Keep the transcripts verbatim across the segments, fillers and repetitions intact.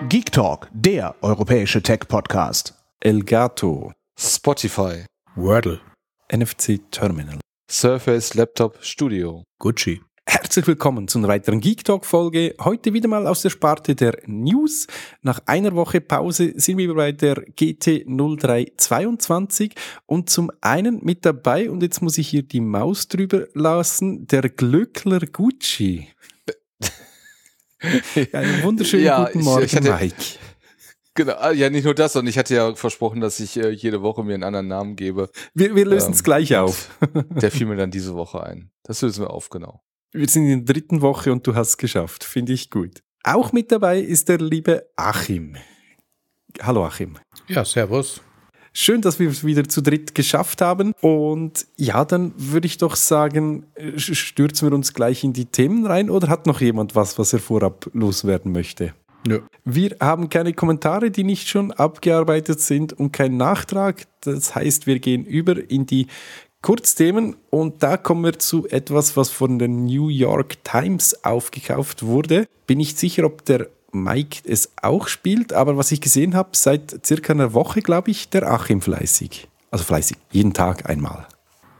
Geek Talk, der europäische Tech-Podcast. Elgato, Spotify, Wordle, N F C Terminal, Surface Laptop Studio, Gucci. Herzlich willkommen zu einer weiteren Geek Talk Folge. Heute wieder mal aus der Sparte der News. Nach einer Woche Pause sind wir bei der G T null drei zweiundzwanzig und zum einen mit dabei, und jetzt muss ich hier die Maus drüber lassen, der Glöckler Gucci. Einen wunderschönen ja, guten ich, Morgen, ich hatte, Mike. Genau, ja, nicht nur das, sondern ich hatte ja versprochen, dass ich äh, jede Woche mir einen anderen Namen gebe. Wir, wir lösen es ähm, gleich auf. Der fiel mir dann diese Woche ein. Das lösen wir auf, genau. Wir sind in der dritten Woche und du hast es geschafft. Finde ich gut. Auch mit dabei ist der liebe Achim. Hallo Achim. Ja, servus. Schön, dass wir es wieder zu dritt geschafft haben. Und ja, dann würde ich doch sagen, stürzen wir uns gleich in die Themen rein. Oder hat noch jemand was, was er vorab loswerden möchte? Nö. Wir haben keine Kommentare, die nicht schon abgearbeitet sind, und keinen Nachtrag. Das heißt, wir gehen über in die Kurzthemen, und da kommen wir zu etwas, was von der New York Times aufgekauft wurde. Bin nicht sicher, ob der Mike es auch spielt, aber was ich gesehen habe, seit circa einer Woche, glaube ich, der Achim fleißig. Also fleißig, jeden Tag einmal.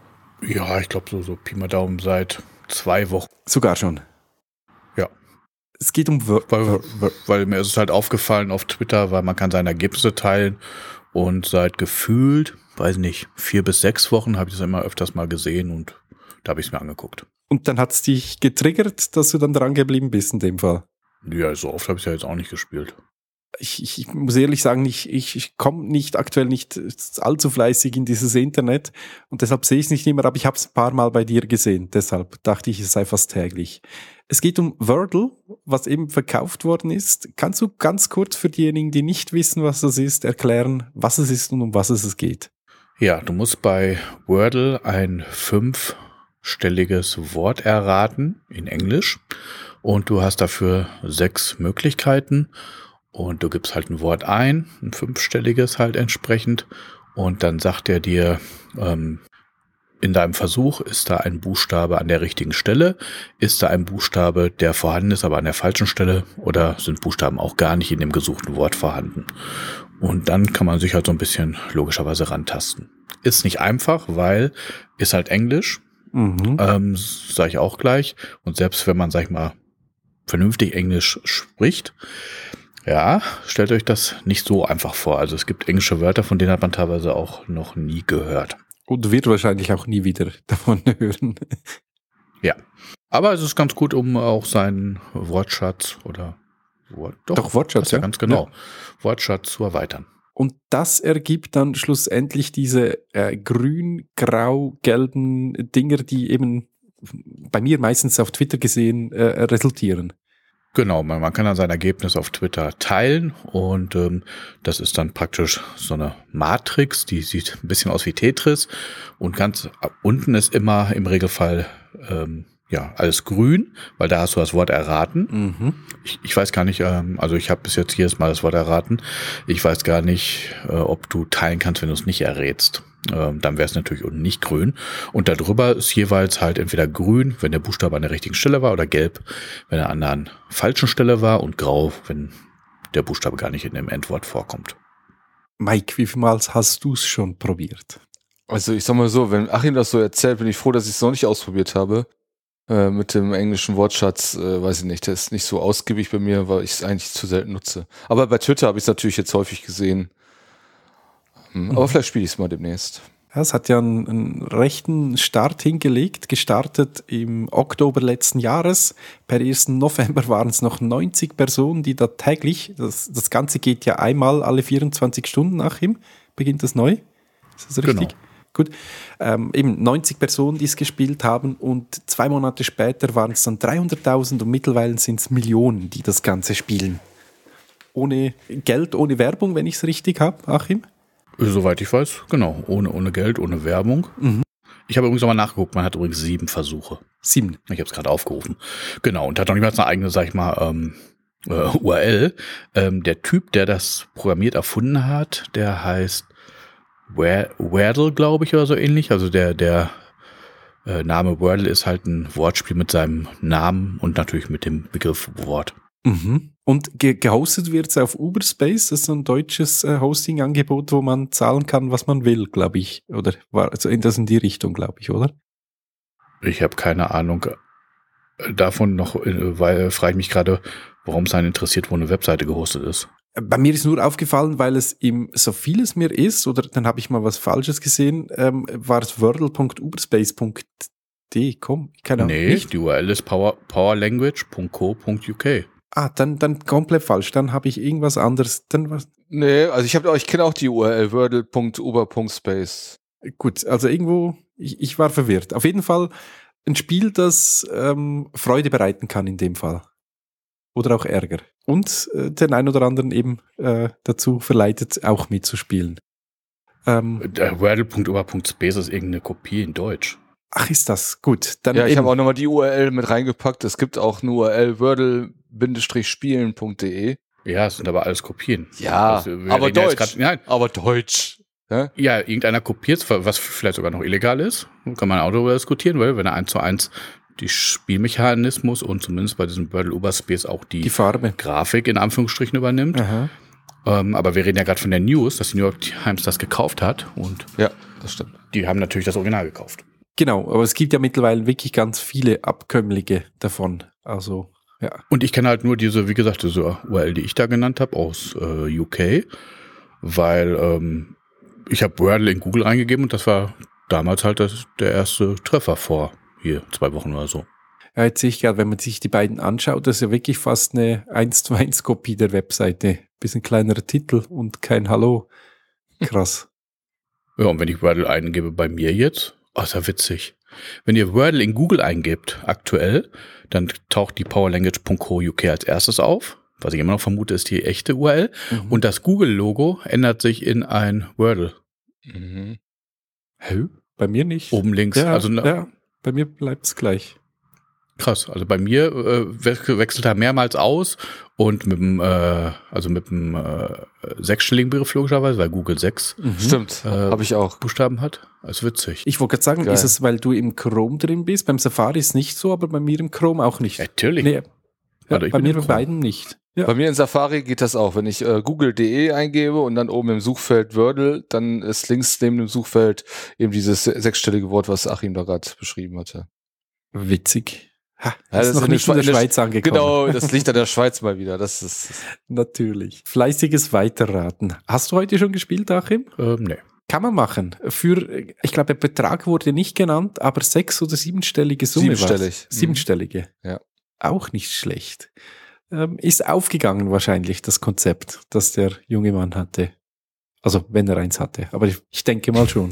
Ja, ich glaube so, so Pi mal Daumen seit zwei Wochen. Sogar schon. Ja. Es geht um... Wor- Weil, weil, weil mir ist es halt aufgefallen auf Twitter, weil man kann seine Ergebnisse teilen, und seit gefühlt, weiß nicht, vier bis sechs Wochen habe ich das immer öfters mal gesehen, und da habe ich es mir angeguckt. Und dann hat es dich getriggert, dass du dann dran geblieben bist in dem Fall? Ja, so oft habe ich es ja jetzt auch nicht gespielt. Ich, ich, ich muss ehrlich sagen, ich, ich, ich komme nicht aktuell nicht allzu fleißig in dieses Internet, und deshalb sehe ich es nicht immer, aber ich habe es ein paar Mal bei dir gesehen. Deshalb dachte ich, es sei fast täglich. Es geht um Wordle, was eben verkauft worden ist. Kannst du ganz kurz für diejenigen, die nicht wissen, was das ist, erklären, was es ist und um was es geht? Ja, du musst bei Wordle ein fünfstelliges Wort erraten in Englisch, und du hast dafür sechs Möglichkeiten, und du gibst halt ein Wort ein, ein fünfstelliges halt entsprechend, und dann sagt er dir, ähm, in deinem Versuch, ist da ein Buchstabe an der richtigen Stelle, ist da ein Buchstabe, der vorhanden ist, aber an der falschen Stelle, oder sind Buchstaben auch gar nicht in dem gesuchten Wort vorhanden. Und dann kann man sich halt so ein bisschen logischerweise rantasten. Ist nicht einfach, weil ist halt Englisch, Mhm. ähm, sage ich auch gleich. Und selbst wenn man, sag ich mal, vernünftig Englisch spricht, ja, stellt euch das nicht so einfach vor. Also es gibt englische Wörter, von denen hat man teilweise auch noch nie gehört. Und wird wahrscheinlich auch nie wieder davon hören. Ja, aber es ist ganz gut, um auch seinen Wortschatz oder Wort, doch, Doch, Wortschatz, das ist ja ja. ganz genau, Ja. Wortschatz zu erweitern. Und das ergibt dann schlussendlich diese äh, grün-grau-gelben Dinger, die eben bei mir meistens auf Twitter gesehen äh, resultieren. Genau, man, man kann dann sein Ergebnis auf Twitter teilen, und ähm, das ist dann praktisch so eine Matrix, die sieht ein bisschen aus wie Tetris, und ganz unten ist immer im Regelfall ähm, ja alles grün, weil da hast du das Wort erraten. Mhm. Ich, ich weiß gar nicht, ähm, also ich habe bis jetzt jedes Mal das Wort erraten. Ich weiß gar nicht, äh, ob du teilen kannst, wenn du es nicht errätst. Ähm, dann wäre es natürlich unten nicht grün. Und darüber ist jeweils halt entweder grün, wenn der Buchstabe an der richtigen Stelle war, oder gelb, wenn er an einer falschen Stelle war, und grau, wenn der Buchstabe gar nicht in dem Endwort vorkommt. Mike, wie viel Mal hast du es schon probiert? Also ich sag mal so, wenn Achim das so erzählt, bin ich froh, dass ich es noch nicht ausprobiert habe. Äh, mit dem englischen Wortschatz, äh, weiß ich nicht, der ist nicht so ausgiebig bei mir, weil ich es eigentlich zu selten nutze. Aber bei Twitter habe ich es natürlich jetzt häufig gesehen. Hm, aber vielleicht spiele ich es mal demnächst. Ja, es hat ja einen, einen rechten Start hingelegt, gestartet im Oktober letzten Jahres. Per ersten November waren es noch neunzig Personen, die da täglich, das, das Ganze geht ja einmal alle vierundzwanzig Stunden nach ihm, beginnt das neu. Ist das richtig? Genau. Gut. Ähm, eben neunzig Personen, die es gespielt haben, und zwei Monate später waren es dann dreihunderttausend, und mittlerweile sind es Millionen, die das Ganze spielen. Ohne Geld, ohne Werbung, wenn ich es richtig habe, Achim? Soweit ich weiß, genau. Ohne, ohne Geld, ohne Werbung. Mhm. Ich habe übrigens auch mal nachgeguckt, man hat übrigens sieben Versuche. Sieben. Ich habe es gerade aufgerufen. Genau, und hat noch niemals eine eigene, sag ich mal, ähm, äh, U R L. Ähm, der Typ, der das programmiert erfunden hat, der heißt Wordle, glaube ich, oder so ähnlich. Also der, der äh, Name Wordle ist halt ein Wortspiel mit seinem Namen und natürlich mit dem Begriff Wort. Mhm. Und ge- gehostet wird es auf Uberspace, das ist so ein deutsches äh, Hosting-Angebot, wo man zahlen kann, was man will, glaube ich. Oder war also in das in die Richtung, glaube ich, oder? Ich habe keine Ahnung davon noch, weil frage ich mich gerade, warum es einen interessiert, wo eine Webseite gehostet ist. Bei mir ist nur aufgefallen, weil es im so vieles mir ist, oder dann habe ich mal was Falsches gesehen, ähm, war es wordle punkt uberspace punkt de, komm, keine Ahnung. Nee, nicht? die U R L ist power, powerlanguage punkt co punkt u k. Ah, dann, dann komplett falsch, dann habe ich irgendwas anderes, dann was. Nee, also ich habe, ich kenne auch die U R L wordle punkt uber punkt space. Gut, also irgendwo, ich, ich war verwirrt. Auf jeden Fall ein Spiel, das ähm, Freude bereiten kann in dem Fall. Oder auch Ärger. Und äh, den einen oder anderen eben äh, dazu verleitet, auch mitzuspielen. Ähm, wordle punkt uber punkt space ist irgendeine Kopie in Deutsch. ach, ist das gut. Dann Ja, ich eben, habe auch nochmal die U R L mit reingepackt. Es gibt auch eine U R L wordle spielen punkt de. Ja, es sind aber alles Kopien. Ja, Also, wir aber reden ja jetzt Deutsch. grad- nein, Aber Deutsch. Ja? ja, irgendeiner kopiert, was vielleicht sogar noch illegal ist. Kann man auch darüber diskutieren, weil wenn er eins zu eins die Spielmechanismus und zumindest bei diesem Wordle Uberspace auch die, die Farbe. Grafik in Anführungsstrichen übernimmt. Aha. Ähm, aber wir reden ja gerade von der News, dass die New York Times das gekauft hat und Ja, das stimmt. die haben natürlich das Original gekauft. Genau, aber es gibt ja mittlerweile wirklich ganz viele Abkömmlinge davon. Also, ja. Und ich kenne halt nur diese, wie gesagt, diese U R L, die ich da genannt habe, aus äh, U K, weil ähm, ich habe Wordle in Google eingegeben und das war damals halt das, der erste Treffer vor hier zwei Wochen oder so. Ja, jetzt sehe ich gerade, wenn man sich die beiden anschaut, das ist ja wirklich fast eine eins zu eins Kopie der Webseite. Bisschen kleinerer Titel und kein Hallo. Krass. Ja, und wenn ich Wordle eingebe bei mir jetzt, oh, ist ja witzig. Wenn ihr Wordle in Google eingebt, aktuell, dann taucht die powerlanguage punkt co punkt u k als erstes auf. Was ich immer noch vermute, ist die echte U R L. Mhm. Und das Google-Logo ändert sich in ein Wordle. Mhm. Hä? Bei mir nicht. Oben links. Ja, also na, ja, bei mir bleibt's gleich. krass. Also bei mir äh, wechselt, wechselt er mehrmals aus und mit dem, äh, also mit dem äh, sechsstelligen Begriff logischerweise, weil Google sechs Stimmt, Äh, habe ich auch. Buchstaben hat. Das ist witzig. Ich wollte gerade sagen, Geil. ist es, weil du im Chrome drin bist? Beim Safari ist nicht so, aber bei mir im Chrome auch nicht. Natürlich. Nee, ja, Also ich bei bin mir im bei Chrome. beiden nicht. Ja. Bei mir in Safari geht das auch. Wenn ich äh, google punkt de eingebe und dann oben im Suchfeld Wordle, dann ist links neben dem Suchfeld eben dieses se- sechsstellige Wort, was Achim da gerade beschrieben hatte. Witzig. Ha, Ja, ist das noch ist in nicht in der der Schwe- Schweiz angekommen. Genau, das liegt an der Schweiz mal wieder. Das ist Natürlich. Fleißiges Weiterraten. Hast du heute schon gespielt, Achim? Ähm, nee. Kann man machen. Für, ich glaube, der Betrag wurde nicht genannt, aber sechs- oder siebenstellige Summe war's. Siebenstellig. Mhm. Siebenstellige. Ja. Auch nicht schlecht. Ähm, ist aufgegangen wahrscheinlich, das Konzept, das der junge Mann hatte. Also, wenn er eins hatte. Aber ich, ich denke mal schon.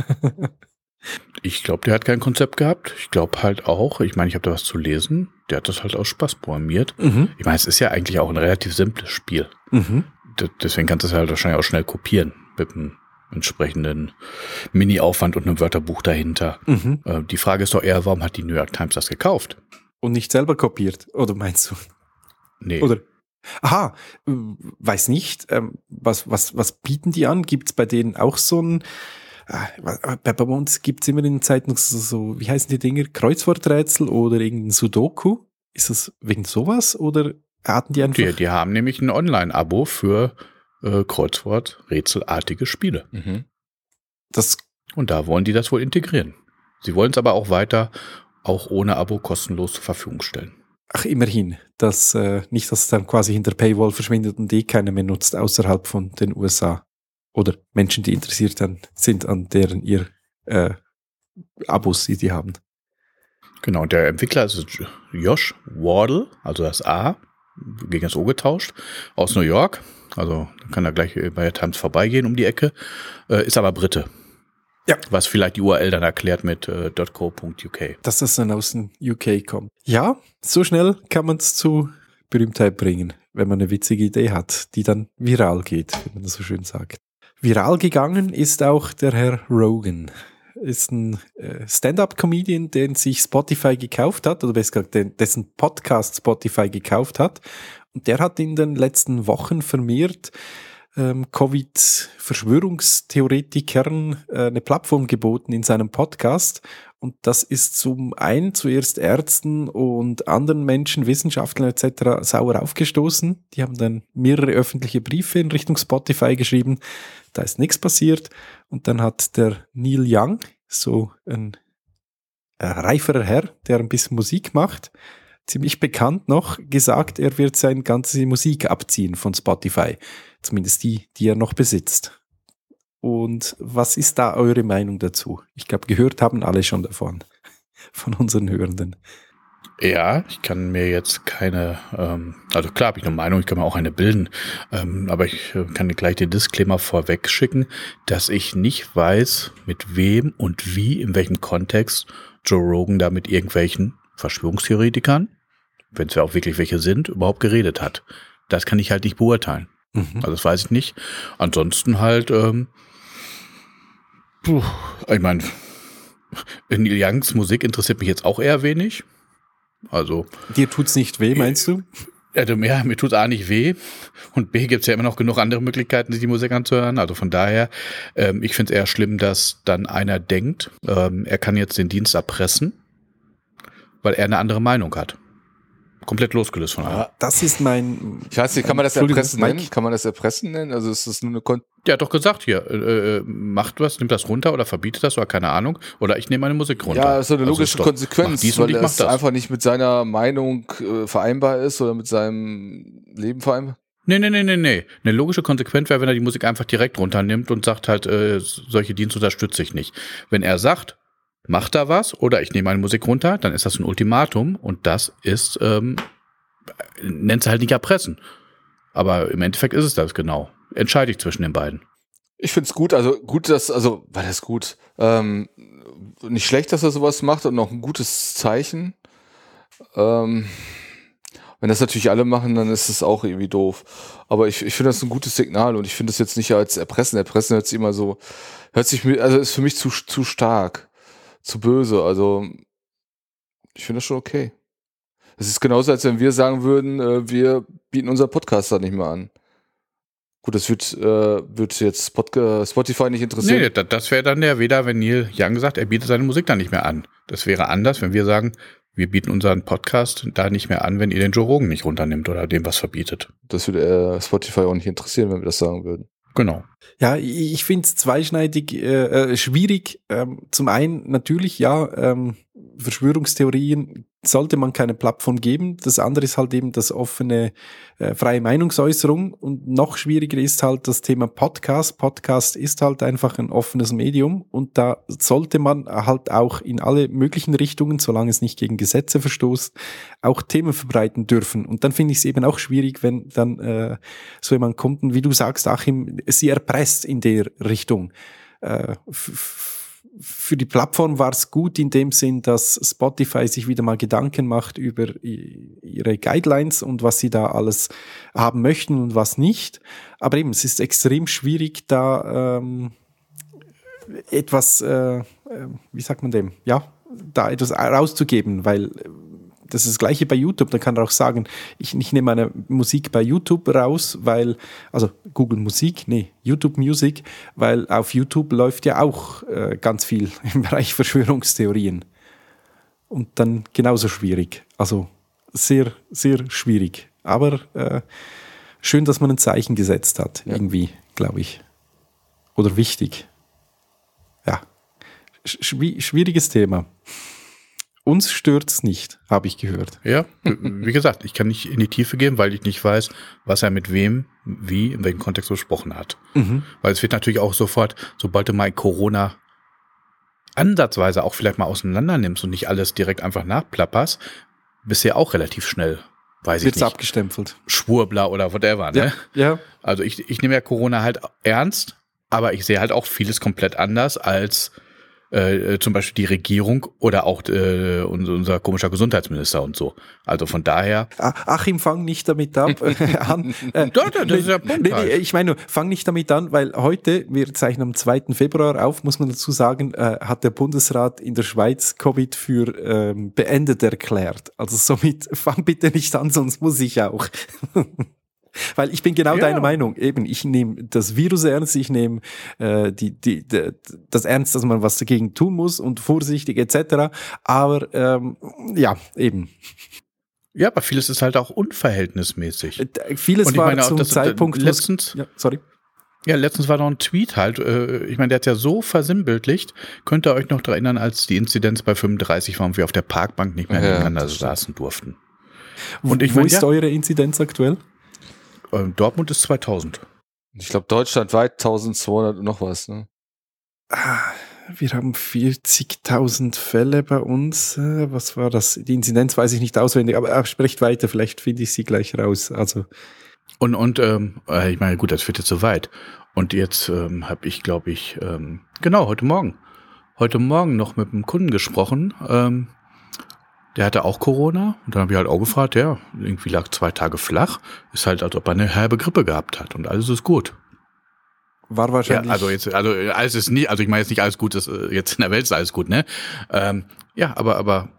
Ich glaube, der hat kein Konzept gehabt. Ich glaube halt auch, ich meine, ich habe da was zu lesen. Der hat das halt aus Spaß programmiert. mhm. Ich meine, es ist ja eigentlich auch ein relativ simples Spiel. Mhm. D- deswegen kannst du es halt wahrscheinlich auch schnell kopieren mit einem entsprechenden Mini-Aufwand und einem Wörterbuch dahinter. Mhm. Äh, die Frage ist doch eher, warum hat die New York Times das gekauft? Und nicht selber kopiert, oder meinst du? Nee. Oder? Aha, äh, weiß nicht. Ähm, was, was, was bieten die an? Gibt es bei denen auch so ein, äh, bei, bei uns gibt es immer in den Zeiten so, so, wie heißen die Dinger? Kreuzworträtsel oder irgendein Sudoku? Ist das wegen sowas oder hatten die einfach? die, die haben nämlich ein Online-Abo für äh, Kreuzwort-rätselartige Spiele. Mhm. Das, Und da wollen die das wohl integrieren. Sie wollen es aber auch weiter, auch ohne Abo kostenlos zur Verfügung stellen. ach, immerhin. Das, äh, nicht, dass es dann quasi hinter Paywall verschwindet und eh keiner mehr nutzt außerhalb von den U S A. Oder Menschen, die interessiert dann sind an deren ihr äh, Abos, die die haben. Genau, der Entwickler ist Josh Wardle, also das A gegen das O getauscht, aus New York. Also da kann er gleich bei der Times vorbeigehen um die Ecke. Äh, ist aber Brite. Ja. Was vielleicht die U R L dann erklärt mit äh, .co punkt u k. Dass das dann aus dem U K kommt. Ja, so schnell kann man es zu Berühmtheit bringen, wenn man eine witzige Idee hat, die dann viral geht, wie man das so schön sagt. Viral gegangen ist auch der Herr Rogan. Ist ein äh, Stand-up-Comedian, den sich Spotify gekauft hat, oder besser gesagt, den, dessen Podcast Spotify gekauft hat. Und der hat in den letzten Wochen vermehrt ähm, Covid-Verschwörungstheoretikern äh, eine Plattform geboten in seinem Podcast. Und das ist zum einen zuerst Ärzten und anderen Menschen, Wissenschaftlern et cetera sauer aufgestoßen. Die haben dann mehrere öffentliche Briefe in Richtung Spotify geschrieben. Da ist nichts passiert. Und dann hat der Neil Young, so ein äh, reiferer Herr, der ein bisschen Musik macht, ziemlich bekannt noch, gesagt, er wird seine ganze Musik abziehen von Spotify. Zumindest die, die er noch besitzt. Und was ist da eure Meinung dazu? Ich glaube, gehört haben alle schon davon, von unseren Hörenden. Ja, ich kann mir jetzt keine, ähm, also klar habe ich eine Meinung, ich kann mir auch eine bilden, ähm, aber ich äh, kann gleich den Disclaimer vorweg schicken, dass ich nicht weiß, mit wem und wie, in welchem Kontext Joe Rogan da mit irgendwelchen Verschwörungstheoretikern, wenn es ja auch wirklich welche sind, überhaupt geredet hat. Das kann ich halt nicht beurteilen. Mhm. Also das weiß ich nicht. Ansonsten halt, ähm, puh, ich meine, Neil Youngs Musik interessiert mich jetzt auch eher wenig. Also dir tut's nicht weh, meinst du? Also ja, mir tut's A nicht weh und B gibt's ja immer noch genug andere Möglichkeiten, sich die Musik anzuhören. Also von daher, ähm, ich find's eher schlimm, dass dann einer denkt, ähm, er kann jetzt den Dienst erpressen, weil er eine andere Meinung hat. Komplett losgelöst von allem. Das ist mein... Ich weiß nicht, kann man das Erpressen Mike? nennen? Kann man das Erpressen nennen? Also ist das nur eine Kon- Der hat doch gesagt hier, äh, macht was, nimmt das runter oder verbietet das oder keine Ahnung. Oder ich nehme meine Musik runter. Ja, so eine Also logische doch, Konsequenz, dies weil und ich mach das das. einfach nicht mit seiner Meinung äh, vereinbar ist oder mit seinem Leben vereinbar. Nee, nee, nee, nee, nee. Eine logische Konsequenz wäre, wenn er die Musik einfach direkt runternimmt und sagt halt, äh, solche Dienste unterstütze ich nicht. Wenn er sagt, macht da was oder ich nehme meine Musik runter, dann ist das ein Ultimatum und das ist, ähm, nennt es halt nicht erpressen. Aber im Endeffekt ist es das genau. Entscheide ich zwischen den beiden. Ich find's gut, also gut, dass, also, war das gut, ähm, nicht schlecht, dass er sowas macht und noch ein gutes Zeichen. Ähm, wenn das natürlich alle machen, dann ist es auch irgendwie doof. Aber ich, ich finde das ein gutes Signal und ich finde das jetzt nicht als Erpressen. Erpressen hört sich immer so, hört sich, also ist für mich zu, zu stark, zu böse. Also, ich finde das schon okay. Es ist genauso, als wenn wir sagen würden, äh, wir bieten unser Podcast da nicht mehr an. Gut, das wird, äh, wird jetzt Spot, äh, Spotify nicht interessieren. Nee, das, das wäre dann der Weder, wenn Neil Young sagt, er bietet seine Musik dann nicht mehr an. Das wäre anders, wenn wir sagen, wir bieten unseren Podcast da nicht mehr an, wenn ihr den Joe Rogan nicht runternimmt oder dem was verbietet. Das würde äh, Spotify auch nicht interessieren, wenn wir das sagen würden. Genau. Ja, ich finde es zweischneidig äh, schwierig. Ähm, zum einen natürlich, ja, ähm, Verschwörungstheorien sollte man keine Plattform geben. Das andere ist halt eben das offene, äh, freie Meinungsäußerung. Und noch schwieriger ist halt das Thema Podcast. Podcast ist halt einfach ein offenes Medium und da sollte man halt auch in alle möglichen Richtungen, solange es nicht gegen Gesetze verstoßt, auch Themen verbreiten dürfen. Und dann finde ich es eben auch schwierig, wenn dann äh, so jemand kommt und wie du sagst, Achim, sie erpresst in der Richtung. Äh, f- Für die Plattform war es gut in dem Sinn, dass Spotify sich wieder mal Gedanken macht über ihre Guidelines und was sie da alles haben möchten und was nicht. Aber eben, es ist extrem schwierig, da ähm, etwas, äh, wie sagt man dem, ja, da etwas rauszugeben, weil das ist das Gleiche bei YouTube. Da kann er auch sagen, ich, ich nehme meine Musik bei YouTube raus, weil, also Google Musik, nee, YouTube Music, weil auf YouTube läuft ja auch äh, ganz viel im Bereich Verschwörungstheorien. Und dann genauso schwierig. Also sehr, sehr schwierig. Aber äh, schön, dass man ein Zeichen gesetzt hat, ja. Irgendwie, glaube ich. Oder wichtig. Ja, Schw- schwieriges Thema. Uns stört's nicht, habe ich gehört. Ja, wie gesagt, ich kann nicht in die Tiefe gehen, weil ich nicht weiß, was er mit wem, wie, in welchem Kontext besprochen hat. Mhm. Weil es wird natürlich auch sofort, sobald du mal Corona ansatzweise auch vielleicht mal auseinander nimmst und nicht alles direkt einfach nachplapperst, bist du ja auch relativ schnell, weiß Wird's ich nicht. abgestempelt. Schwurbler oder whatever, ne? Ja. ja. Also ich, ich nehme ja Corona halt ernst, aber ich sehe halt auch vieles komplett anders als Äh, zum Beispiel die Regierung oder auch äh, unser, unser komischer Gesundheitsminister und so. Also von daher. Achim, fang nicht damit ab, an. Äh, Doch, das ist der Punkt. Nee, nee, ich meine nur, fang nicht damit an, weil heute, wir zeichnen am zweiten Februar auf, muss man dazu sagen, äh, hat der Bundesrat in der Schweiz Covid für ähm, beendet erklärt. Also somit fang bitte nicht an, sonst muss ich auch. Weil ich bin genau Ja. deiner Meinung. Eben, ich nehme das Virus ernst, ich nehme äh, die, die, die, das ernst, dass man was dagegen tun muss und vorsichtig et cetera. Aber ähm, ja, eben. Ja, aber vieles ist halt auch unverhältnismäßig. Äh, Vieles Und ich war meine auch, zum das- Zeitpunkt... letztens- ja, sorry. Ja, letztens war noch ein Tweet halt, äh, ich meine, der hat ja so versinnbildlicht, könnt ihr euch noch daran erinnern, als die Inzidenz bei fünfunddreißig war und wir auf der Parkbank nicht mehr Ja, nebeneinander das stimmt. saßen durften. Und ich Wo mein, ist ja- eure Inzidenz aktuell? Ähm, Dortmund ist zweitausend. Ich glaube, deutschlandweit eintausendzweihundert und noch was. Ne? Ah, wir haben vierzigtausend Fälle bei uns. Äh, Was war das? Die Inzidenz weiß ich nicht auswendig, aber äh, sprecht weiter, vielleicht finde ich sie gleich raus. Also Und, und ähm, äh, ich meine, gut, das führt jetzt so weit. Und jetzt ähm, habe ich, glaube ich, ähm, genau, heute Morgen, heute Morgen noch mit einem Kunden gesprochen, ähm, der hatte auch Corona und dann habe ich halt auch gefragt, ja, irgendwie lag zwei Tage flach, ist halt, als ob er eine herbe Grippe gehabt hat und alles ist gut. war Ja, wahrscheinlich... also jetzt, also alles ist nie, also ich meine jetzt nicht alles gut, ist, äh, jetzt in der Welt ist alles gut, ne? Ähm, ja, aber, aber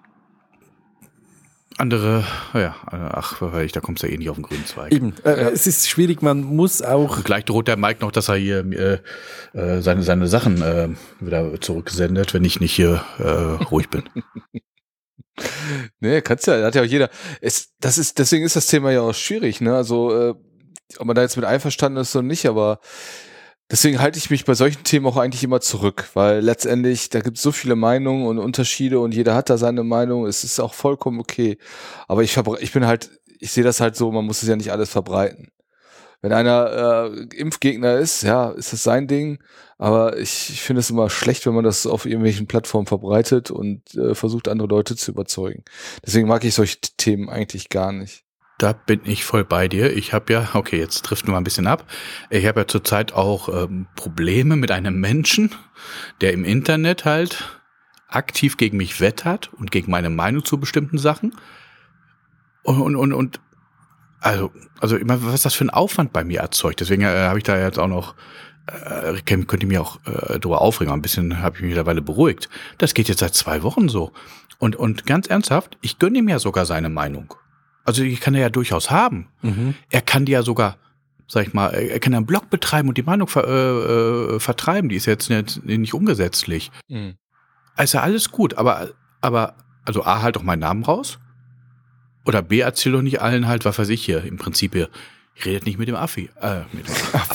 andere, ja, ach, ich, da kommst du ja eh nicht auf den grünen Zweig. Eben, äh, es ist schwierig, man muss auch... Und gleich droht der Mike noch, dass er hier äh, äh, seine, seine Sachen äh, wieder zurücksendet, wenn ich nicht hier äh, ruhig bin. Nee, kannst ja, hat ja auch jeder. Es, das ist, deswegen ist das Thema ja auch schwierig, ne? Also, äh, ob man da jetzt mit einverstanden ist oder nicht, aber deswegen halte ich mich bei solchen Themen auch eigentlich immer zurück, weil letztendlich, da gibt es so viele Meinungen und Unterschiede und jeder hat da seine Meinung, es ist auch vollkommen okay. Aber ich, verbre- ich bin halt, ich sehe das halt so, man muss es ja nicht alles verbreiten. Wenn einer äh, Impfgegner ist, ja, ist das sein Ding, aber ich, ich finde es immer schlecht, wenn man das auf irgendwelchen Plattformen verbreitet und äh, versucht, andere Leute zu überzeugen. Deswegen mag ich solche Themen eigentlich gar nicht. Da bin ich voll bei dir. Ich habe ja, okay, jetzt driften wir mal ein bisschen ab. Ich habe ja zurzeit auch ähm, Probleme mit einem Menschen, der im Internet halt aktiv gegen mich wettert und gegen meine Meinung zu bestimmten Sachen. Und, und, und, und also, also immer, was das für ein Aufwand bei mir erzeugt. Deswegen äh, habe ich da jetzt auch noch, äh, könnte ich mir auch äh, drüber aufregen. Ein bisschen habe ich mich mittlerweile beruhigt. Das geht jetzt seit zwei Wochen so. Und, und ganz ernsthaft, ich gönne ihm ja sogar seine Meinung. Also die kann er ja durchaus haben. Mhm. Er kann die ja sogar, sag ich mal, er kann einen Blog betreiben und die Meinung ver, äh, äh, vertreiben. Die ist jetzt nicht, nicht ungesetzlich. Mhm. Also alles gut, aber, aber, also A, halt doch meinen Namen raus. Oder B, erzähl doch nicht allen halt, was weiß ich hier, im Prinzip hier. Redet nicht mit dem Affi. Äh, mit dem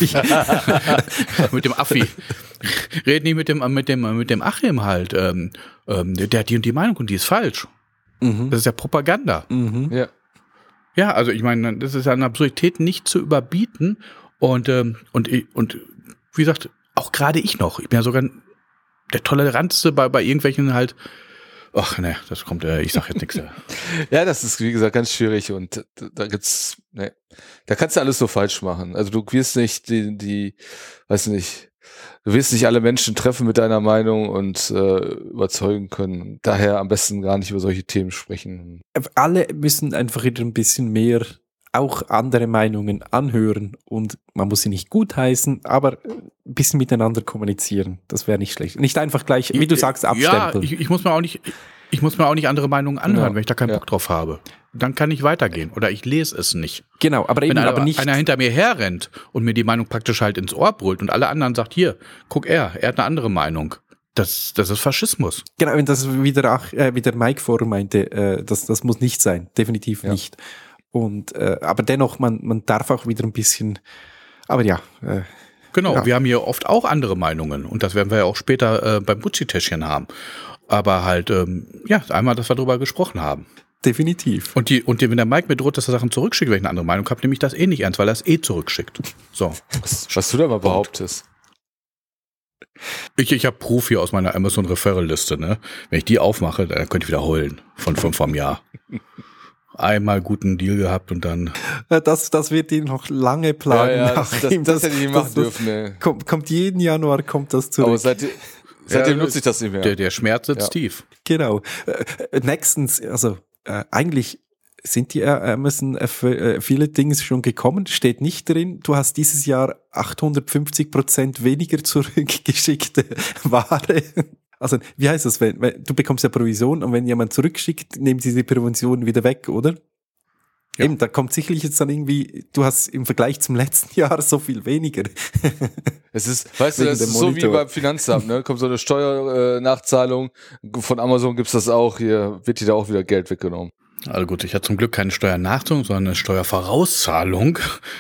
Affi. mit dem Affi. Redet nicht mit dem, mit dem, mit dem Achim halt. Ähm, ähm, der hat die und die Meinung und die ist falsch. Mhm. Das ist ja Propaganda. Mhm. Ja. Ja, also ich meine, das ist an Absurdität nicht zu überbieten. Und, ähm, und, und wie gesagt, auch gerade ich noch. Ich bin ja sogar der Toleranteste bei, bei irgendwelchen halt. Ach ne, das kommt, äh, ich sag jetzt nichts. Ja, das ist, wie gesagt, ganz schwierig und da, da gibt's, ne, da kannst du alles so falsch machen. Also du wirst nicht die, die, weiß nicht, du wirst nicht alle Menschen treffen mit deiner Meinung und äh, überzeugen können. Daher am besten gar nicht über solche Themen sprechen. Alle müssen einfach wieder ein bisschen mehr auch andere Meinungen anhören und man muss sie nicht gutheißen, aber ein bisschen miteinander kommunizieren. Das wäre nicht schlecht. Nicht einfach gleich, wie du sagst, abstempeln. Ja, ich, ich muss mir auch nicht, ich muss mir auch nicht andere Meinungen anhören, Ja, wenn ich da keinen ja. Bock drauf habe. Dann kann ich weitergehen oder ich lese es nicht. Genau, aber eben Wenn einer, aber nicht. einer hinter mir herrennt und mir die Meinung praktisch halt ins Ohr brüllt und alle anderen sagt, hier, guck er, er hat eine andere Meinung. Das, das ist Faschismus. Genau, und das ist wieder ach, äh, wie der Mike vorher meinte, äh, das, das muss nicht sein, definitiv Ja. nicht. Und äh, aber dennoch, man, man darf auch wieder ein bisschen, aber ja, äh, Genau, Ja. wir haben hier oft auch andere Meinungen und das werden wir ja auch später äh, beim Butchi-Täschchen haben. Aber halt, ähm, ja, einmal, dass wir darüber gesprochen haben. definitiv. Und die, und die, wenn der Mike mir droht, dass er Sachen zurückschickt, weil ich eine andere Meinung habe, nehme ich das eh nicht ernst, weil er es eh zurückschickt. So. Was, was du da mal behauptest. Ich, ich habe Proof hier aus meiner Amazon Referral Liste, ne? Wenn ich die aufmache, dann könnte ich wieder heulen. Von, von vom Jahr. Einmal guten Deal gehabt und dann. Äh, Das, das wird ihn noch lange plagen. Ja, ja, das, nach das, ihm. das hätte ich nicht machen das, dürfen, ey. Kommt, kommt jeden Januar, kommt das zurück. Aber seit, seitdem Ja, nutze ich das nicht mehr. Der, der Schmerz sitzt Ja. tief. Genau. Äh, nächstens, also äh, eigentlich sind die äh, Amazon Affiliate-Dings schon gekommen, steht nicht drin. Du hast dieses Jahr achthundertfünfzig Prozent weniger zurückgeschickte Ware. Also, wie heißt das? Wenn, wenn, du bekommst ja Provision und wenn jemand zurückschickt, nehmen sie die Provision wieder weg, oder? Ja. Eben, da kommt sicherlich jetzt dann irgendwie, du hast im Vergleich zum letzten Jahr so viel weniger. Es ist, weißt du, Wegen das dem ist so wie Monitor. beim Finanzamt, ne? Kommt so eine Steuernachzahlung, von Amazon gibt's das auch, hier wird dir da auch wieder Geld weggenommen. Also gut, ich hatte zum Glück keine Steuernachzahlung, sondern eine Steuervorauszahlung,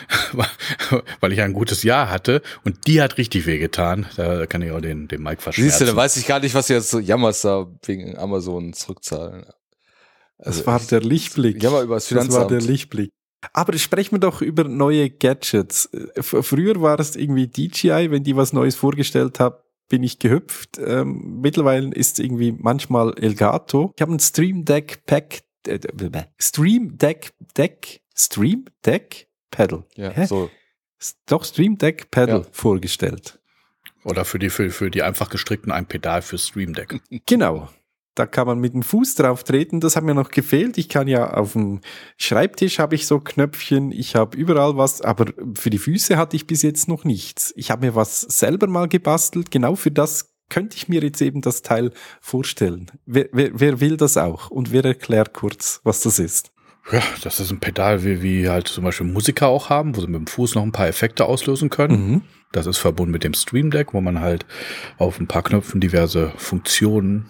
weil ich ein gutes Jahr hatte und die hat richtig wehgetan. Da kann ich auch den, den Mike verschmerzen. Siehst du, dann weiß ich gar nicht, was du jetzt so jammerst da wegen Amazon zurückzahlen. Das war der Lichtblick. Jammer über das Das war Finanzamt. der Lichtblick. Aber sprechen wir doch über neue Gadgets. F- Früher war es irgendwie D J I, wenn die was Neues vorgestellt haben, bin ich gehüpft. Ähm, mittlerweile ist es irgendwie manchmal Elgato. Ich habe ein Stream Deck Pack, äh, Stream Deck Deck, Stream Deck Pedal. Ja, Hä? so. S- Doch Stream Deck Pedal Ja. vorgestellt. Oder für die, für, für die einfach gestrickten ein Pedal für Stream Deck. Genau. Da kann man mit dem Fuß drauf treten. Das hat mir noch gefehlt. Ich kann ja auf dem Schreibtisch habe ich so Knöpfchen. Ich habe überall was, aber für die Füße hatte ich bis jetzt noch nichts. Ich habe mir was selber mal gebastelt. Genau für das könnte ich mir jetzt eben das Teil vorstellen. Wer, wer, wer will das auch? Und wer erklärt kurz, was das ist? Ja, das ist ein Pedal, wie, wie halt zum Beispiel Musiker auch haben, wo sie mit dem Fuß noch ein paar Effekte auslösen können. Mhm. Das ist verbunden mit dem Stream Deck, wo man halt auf ein paar Knöpfen diverse Funktionen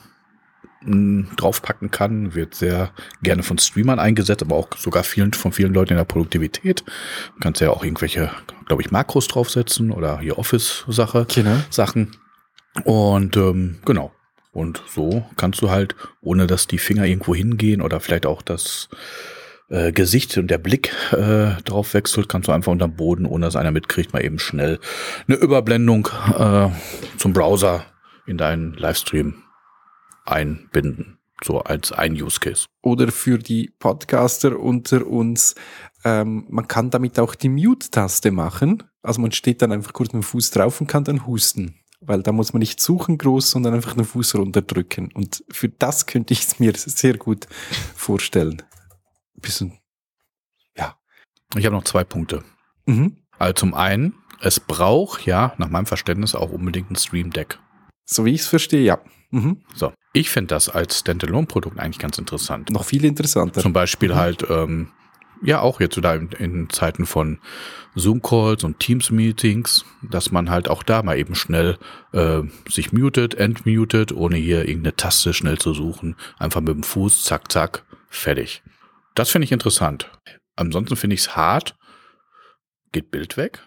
mh, draufpacken kann. Wird sehr gerne von Streamern eingesetzt, aber auch sogar vielen, von vielen Leuten in der Produktivität. Du kannst ja auch irgendwelche, glaube ich, Makros draufsetzen oder hier Office-Sache, Genau. Sachen. Und ähm, genau. Und so kannst du halt, ohne dass die Finger irgendwo hingehen oder vielleicht auch das äh, Gesicht und der Blick äh, drauf wechselt, kannst du einfach unterm Boden, ohne dass einer mitkriegt, mal eben schnell eine Überblendung äh, zum Browser in deinen Livestream einbinden. So als ein Use Case. Oder für die Podcaster unter uns, ähm, man kann damit auch die Mute-Taste machen. Also man steht dann einfach kurz mit dem Fuß drauf und kann dann husten. Weil da muss man nicht suchen groß, sondern einfach den Fuß runterdrücken. Und für das könnte ich es mir sehr gut vorstellen. Bisschen, ja. Ich habe noch zwei Punkte. Mhm. Also zum einen, es braucht ja nach meinem Verständnis auch unbedingt ein Stream Deck. So wie ich es verstehe, ja. Mhm. So, ich finde das als Standalone-Produkt eigentlich ganz interessant. Noch viel interessanter. Zum Beispiel Mhm. halt, ähm, ja auch jetzt wieder in, in Zeiten von Zoom-Calls und Teams-Meetings, dass man halt auch da mal eben schnell äh, sich mutet, entmutet, ohne hier irgendeine Taste schnell zu suchen. Einfach mit dem Fuß, zack, zack, fertig. Das finde ich interessant. Ansonsten finde ich es hart. Geht Bild weg?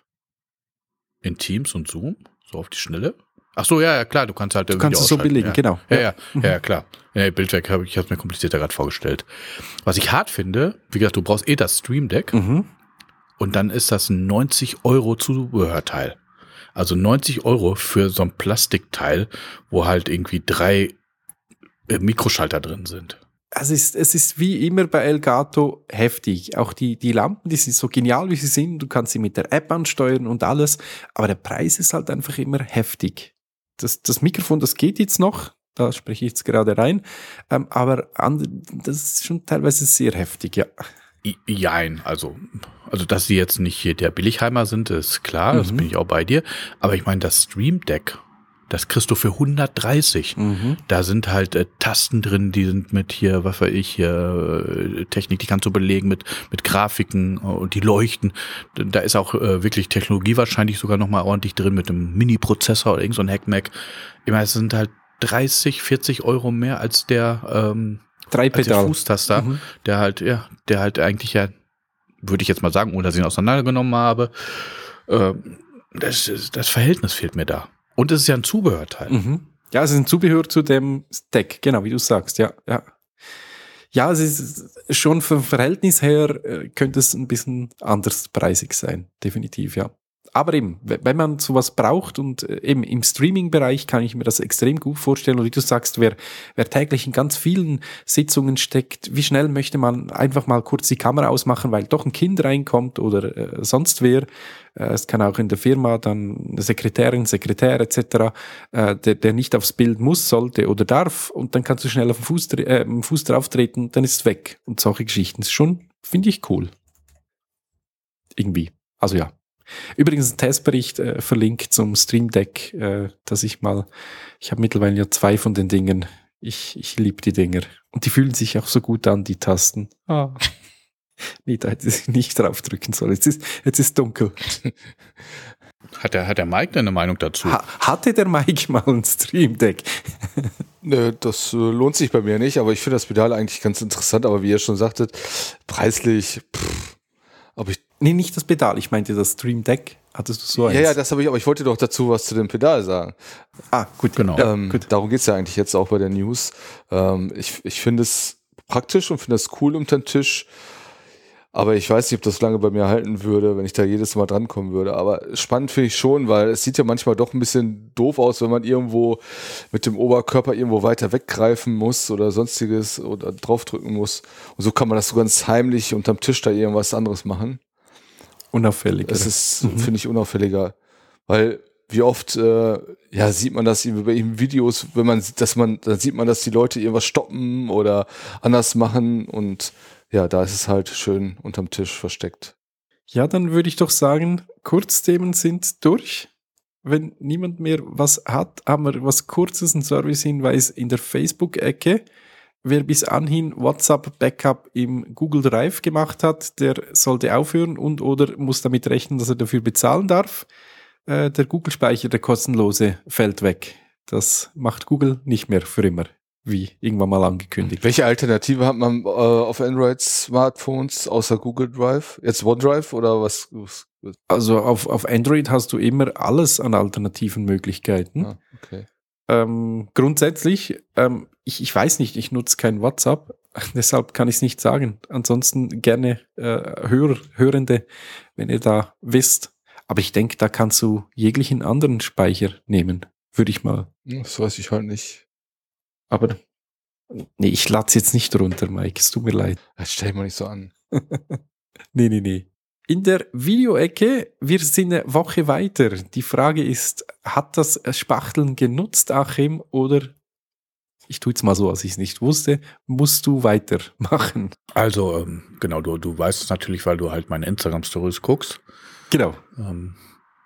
In Teams und Zoom? So auf die Schnelle? Ach so, ja, ja, klar, du kannst halt Du kannst es so belegen, ja. genau. Ja, ja, ja, ja, klar. Ja, Bild weg habe ich, ich habe mir komplizierter gerade vorgestellt. Was ich hart finde, wie gesagt, du brauchst eh das Stream Deck Mhm. und dann ist das ein neunzig Euro Zubehörteil. Also neunzig Euro für so ein Plastikteil, wo halt irgendwie drei äh, Mikroschalter drin sind. Es ist, es ist wie immer bei Elgato heftig. Auch die, die Lampen, die sind so genial, wie sie sind. Du kannst sie mit der App ansteuern und alles. Aber der Preis ist halt einfach immer heftig. Das, das Mikrofon, das geht jetzt noch. Da spreche ich jetzt gerade rein. Ähm, aber an, das ist schon teilweise sehr heftig, ja. I- Jein, also, also, dass sie jetzt nicht hier der Billigheimer sind, ist klar, das Mhm. bin ich auch bei dir. Aber ich meine, das Stream Deck, das kriegst du für hundertdreißig. Mhm. Da sind halt äh, Tasten drin, die sind mit hier, was weiß ich, hier, äh, Technik, die kannst du belegen mit, mit Grafiken äh, und die leuchten. Da ist auch äh, wirklich Technologie wahrscheinlich sogar nochmal ordentlich drin mit einem Mini-Prozessor oder irgend so ein Hackmack. Ich meine, es sind halt dreißig, vierzig Euro mehr als der, ähm, Drei als der Pedal. Fußtaster, Mhm. der halt, ja, der halt eigentlich ja, würde ich jetzt mal sagen, ohne dass ich ihn auseinandergenommen habe, äh, das, das Verhältnis fehlt mir da. Und es ist ja ein Zubehörteil. Mhm. Ja, es ist ein Zubehör zu dem Deck, genau, wie du sagst, ja, ja. Ja, es ist schon vom Verhältnis her, äh, könnte es ein bisschen anders preisig sein, definitiv, ja. Aber eben, w- wenn man sowas braucht und äh, eben im Streaming-Bereich kann ich mir das extrem gut vorstellen. Und wie du sagst, wer, wer täglich in ganz vielen Sitzungen steckt, wie schnell möchte man einfach mal kurz die Kamera ausmachen, weil doch ein Kind reinkommt oder äh, sonst wer. Äh, es kann auch in der Firma dann eine Sekretärin, Sekretär et cetera, äh, der, der nicht aufs Bild muss, sollte oder darf. Und dann kannst du schnell auf den Fuß, dre- äh, mit dem Fuß drauf treten, dann ist es weg. Und solche Geschichten ist schon, finde ich, cool. Irgendwie. Also ja. Übrigens ein Testbericht äh, verlinkt zum Stream Deck, äh, dass ich mal, ich habe mittlerweile ja zwei von den Dingen. Ich, ich liebe die Dinger. Und die fühlen sich auch so gut an, die Tasten. Ah. Nee, da hätte ich nicht drauf drücken sollen. Jetzt ist, jetzt ist dunkel. Hat der, hat der Mike denn eine Meinung dazu? Ha, hatte der Mike mal ein Stream Deck? Nö, das äh, lohnt sich bei mir nicht, aber ich finde das Pedal eigentlich ganz interessant, aber wie ihr schon sagtet, preislich, pff, ob ich... Nee, nicht das Pedal, ich meinte das Stream Deck. Hattest du so eins? Ja, ja, das habe ich, aber ich wollte doch dazu was zu dem Pedal sagen. Ah, gut, Genau. Ja, Ähm, gut. darum geht's ja eigentlich jetzt auch bei der News. Ähm, ich ich finde es praktisch und finde es cool unter den Tisch. Aber ich weiß nicht, ob das lange bei mir halten würde, wenn ich da jedes Mal drankommen würde. Aber spannend finde ich schon, weil es sieht ja manchmal doch ein bisschen doof aus, wenn man irgendwo mit dem Oberkörper irgendwo weiter weggreifen muss oder sonstiges oder draufdrücken muss. Und so kann man das so ganz heimlich unterm Tisch da irgendwas anderes machen. Unauffällig. Das oder? ist, Mhm. finde ich, unauffälliger. Weil wie oft äh, ja, sieht man das bei ihm Videos, wenn man sieht, dass man, dann sieht man, dass die Leute irgendwas stoppen oder anders machen und ja, da ist es halt schön unterm Tisch versteckt. Ja, dann würde ich doch sagen, Kurzthemen sind durch. Wenn niemand mehr was hat, haben wir was Kurzes, einen Servicehinweis in der Facebook-Ecke. Wer bis anhin WhatsApp-Backup im Google Drive gemacht hat, der sollte aufhören und oder muss damit rechnen, dass er dafür bezahlen darf. Äh, der Google-Speicher, der kostenlose, fällt weg. Das macht Google nicht mehr für immer, wie irgendwann mal angekündigt. Welche Alternative hat man äh, auf Android-Smartphones außer Google Drive? Jetzt OneDrive oder was? was? Also auf, auf Android hast du immer alles an alternativen Möglichkeiten. Ah, okay. Ähm, grundsätzlich, ähm, ich, ich weiß nicht, ich nutze kein WhatsApp, deshalb kann ich es nicht sagen. Ansonsten gerne äh, Hörer, Hörende, wenn ihr da wisst. Aber ich denke, da kannst du jeglichen anderen Speicher nehmen, würde ich mal. Das weiß ich halt nicht. Aber nee, ich lade es jetzt nicht runter, Mike, es tut mir leid. Das stell ich mal nicht so an. Nee, nee, nee. In der Videoecke, wir sind eine Woche weiter. Die Frage ist, hat das Spachteln genutzt, Achim, oder, ich tue jetzt mal so, als ich es nicht wusste, musst du weitermachen? Also, ähm, genau, du, du weißt es natürlich, weil du halt meine Instagram-Stories guckst. Genau. Ähm,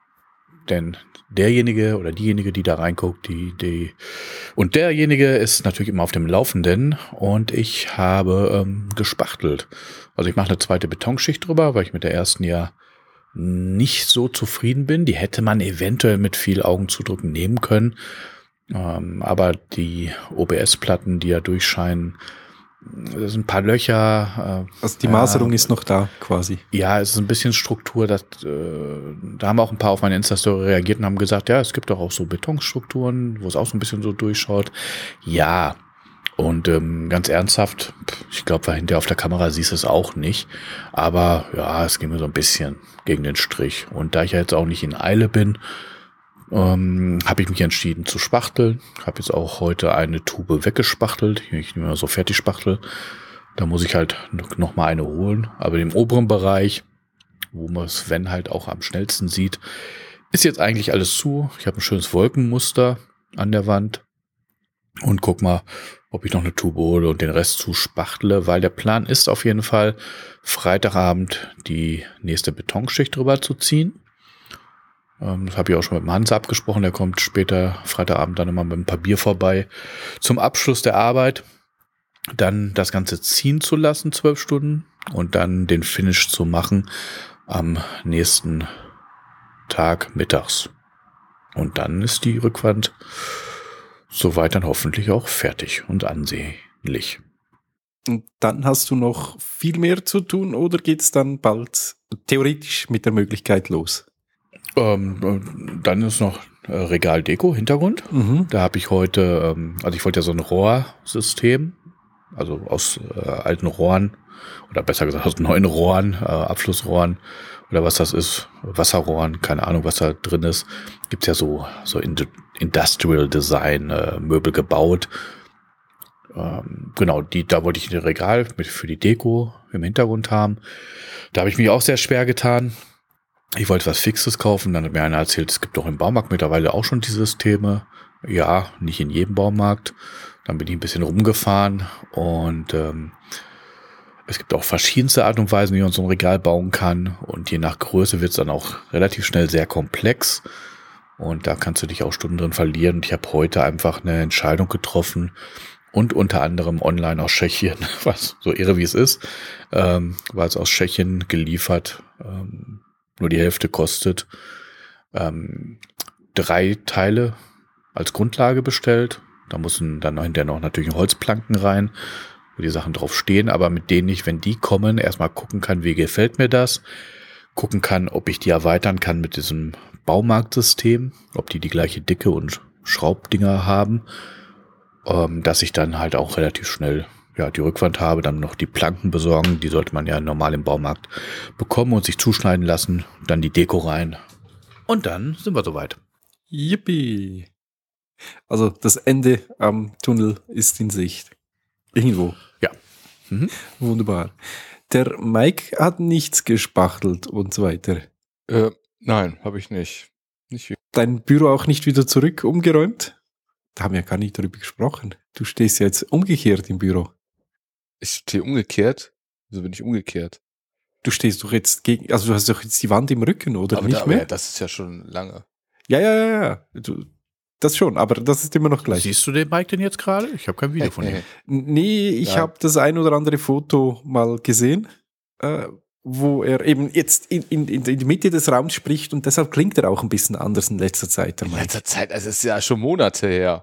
denn derjenige oder diejenige, die da reinguckt, die, die und derjenige ist natürlich immer auf dem Laufenden und ich habe ähm, gespachtelt. Also ich mache eine zweite Betonschicht drüber, weil ich mit der ersten ja nicht so zufrieden bin. Die hätte man eventuell mit viel Augenzudrücken nehmen können. Ähm, aber die O B S-Platten, die ja durchscheinen, das sind ein paar Löcher. Äh, Also die Maserung ja, ist noch da, quasi. Ja, es ist ein bisschen Struktur. Das, äh, da haben auch ein paar auf meine Insta-Story reagiert und haben gesagt, ja, es gibt doch auch so Betonstrukturen, wo es auch so ein bisschen so durchschaut. Ja, und ähm, ganz ernsthaft, ich glaube, hinterher auf der Kamera siehst du es auch nicht. Aber ja, es ging mir so ein bisschen gegen den Strich. Und da ich ja jetzt auch nicht in Eile bin, ähm, habe ich mich entschieden zu spachteln. Habe jetzt auch heute eine Tube weggespachtelt. Ich nehme mal so fertig spachtel. Da muss ich halt noch mal eine holen. Aber im oberen Bereich, wo man es, wenn halt auch am schnellsten sieht, ist jetzt eigentlich alles zu. Ich habe ein schönes Wolkenmuster an der Wand. Und guck mal, ob ich noch eine Tube hole und den Rest zuspachtle, weil der Plan ist auf jeden Fall, Freitagabend die nächste Betonschicht drüber zu ziehen. Ähm, das habe ich auch schon mit dem Hans abgesprochen. Der kommt später Freitagabend dann nochmal mit ein paar Bier vorbei zum Abschluss der Arbeit. Dann das Ganze ziehen zu lassen, zwölf Stunden, und dann den Finish zu machen am nächsten Tag mittags. Und dann ist die Rückwand soweit dann hoffentlich auch fertig und ansehnlich. Und dann hast du noch viel mehr zu tun oder geht es dann bald theoretisch mit der Möglichkeit los? Ähm, dann ist noch äh, Regaldeko, Hintergrund. Mhm. Da habe ich heute, ähm, also ich wollte ja so ein Rohrsystem, also aus äh, alten Rohren, oder besser gesagt aus neuen Rohren, äh, Abflussrohren, oder was das ist, Wasserrohren, keine Ahnung, was da drin ist. Gibt's ja so, so Industrial Design äh, Möbel gebaut. Ähm, genau, die, da wollte ich ein Regal mit für die Deko im Hintergrund haben. Da habe ich mich auch sehr schwer getan. Ich wollte was Fixes kaufen, dann hat mir einer erzählt, es gibt doch im Baumarkt mittlerweile auch schon die Systeme. Ja, nicht in jedem Baumarkt. Dann bin ich ein bisschen rumgefahren und ähm, es gibt auch verschiedenste Art und Weisen, wie man so ein Regal bauen kann. Und je nach Größe wird es dann auch relativ schnell sehr komplex. Und da kannst du dich auch Stunden drin verlieren. Und ich habe heute einfach eine Entscheidung getroffen und unter anderem online aus Tschechien, was so irre wie es ist, ähm, war es aus Tschechien geliefert, ähm, nur die Hälfte kostet, ähm, drei Teile als Grundlage bestellt, da müssen dann hinterher noch natürlich Holzplanken rein, wo die Sachen drauf stehen, aber mit denen ich, wenn die kommen, erstmal gucken kann, wie gefällt mir das, gucken kann, ob ich die erweitern kann mit diesem Baumarktsystem, ob die die gleiche Dicke und Schraubdinger haben, ähm, dass ich dann halt auch relativ schnell ja die Rückwand habe, dann noch die Planken besorgen, die sollte man ja normal im Baumarkt bekommen und sich zuschneiden lassen, dann die Deko rein und dann sind wir soweit. Yippie! Also das Ende am Tunnel ist in Sicht. Irgendwo. Ja. Mhm. Wunderbar. Der Mike hat nichts gespachtelt und so weiter. Äh, nein, habe ich nicht. Nicht wie. Dein Büro auch nicht wieder zurück umgeräumt? Da haben wir gar nicht darüber gesprochen. Du stehst ja jetzt umgekehrt im Büro. Ich stehe umgekehrt. Wieso bin ich umgekehrt? Du stehst doch jetzt gegen, also du hast doch jetzt die Wand im Rücken, oder aber nicht da, mehr? Ja, das ist ja schon lange. Ja, ja, ja, ja. Du, das schon, aber das ist immer noch gleich. Siehst du den Mike denn jetzt gerade? Ich habe kein Video von ihm. Nee, ich Ja. habe das ein oder andere Foto mal gesehen, äh, wo er eben jetzt in, in, in die Mitte des Raums spricht und deshalb klingt er auch ein bisschen anders in letzter Zeit. Der In Mike. letzter Zeit, also es ist ja schon Monate her.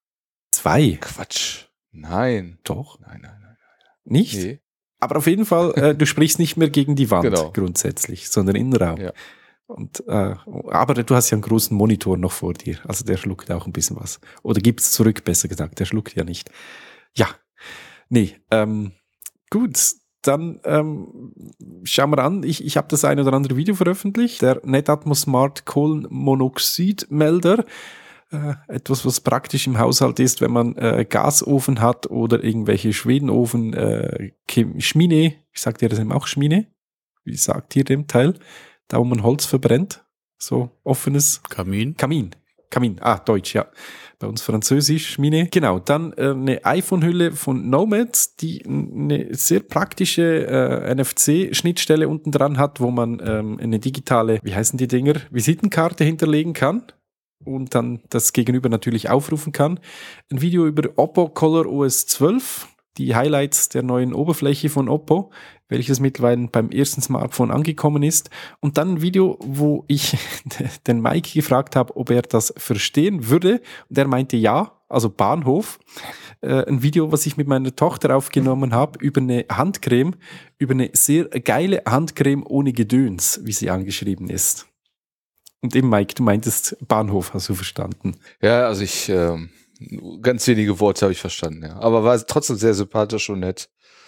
Zwei. Quatsch. Nein. Doch. Nein, nein, nein. Nicht? Nee. Aber auf jeden Fall, äh, du sprichst nicht mehr gegen die Wand Genau. grundsätzlich, sondern in den Raum. Ja. Und, äh, aber du hast ja einen großen Monitor noch vor dir, also der schluckt auch ein bisschen was. Oder gibt's zurück, besser gesagt, der schluckt ja nicht. Ja, nee, ähm, gut, dann ähm, schauen wir an. Ich, ich habe das eine oder andere Video veröffentlicht, der Netatmo Smart Kohlenmonoxidmelder. Äh, etwas, was praktisch im Haushalt ist, wenn man äh, Gasofen hat oder irgendwelche Schwedenofen, äh, Schmine, ich sag dir das eben auch Schmine, wie sagt ihr dem Teil? Da, wo man Holz verbrennt, so offenes Kamin. Kamin. Kamin, ah, Deutsch, ja. Bei uns Französisch, Schmine. Genau, dann äh, eine iPhone-Hülle von Nomad, die eine sehr praktische äh, N F C-Schnittstelle unten dran hat, wo man ähm, eine digitale, wie heißen die Dinger, Visitenkarte hinterlegen kann und dann das Gegenüber natürlich aufrufen kann. Ein Video über Oppo ColorOS zwölf, die Highlights der neuen Oberfläche von Oppo, welches mittlerweile beim ersten Smartphone angekommen ist. Und dann ein Video, wo ich den Mike gefragt habe, ob er das verstehen würde. Und er meinte ja, also Bahnhof. Äh, ein Video, was ich mit meiner Tochter aufgenommen habe, über eine Handcreme, über eine sehr geile Handcreme ohne Gedöns, wie sie angeschrieben ist. Und eben, Mike, du meintest Bahnhof, hast du verstanden. Ja, also ich, ähm, ganz wenige Worte habe ich verstanden, ja. Aber war trotzdem sehr sympathisch und nett.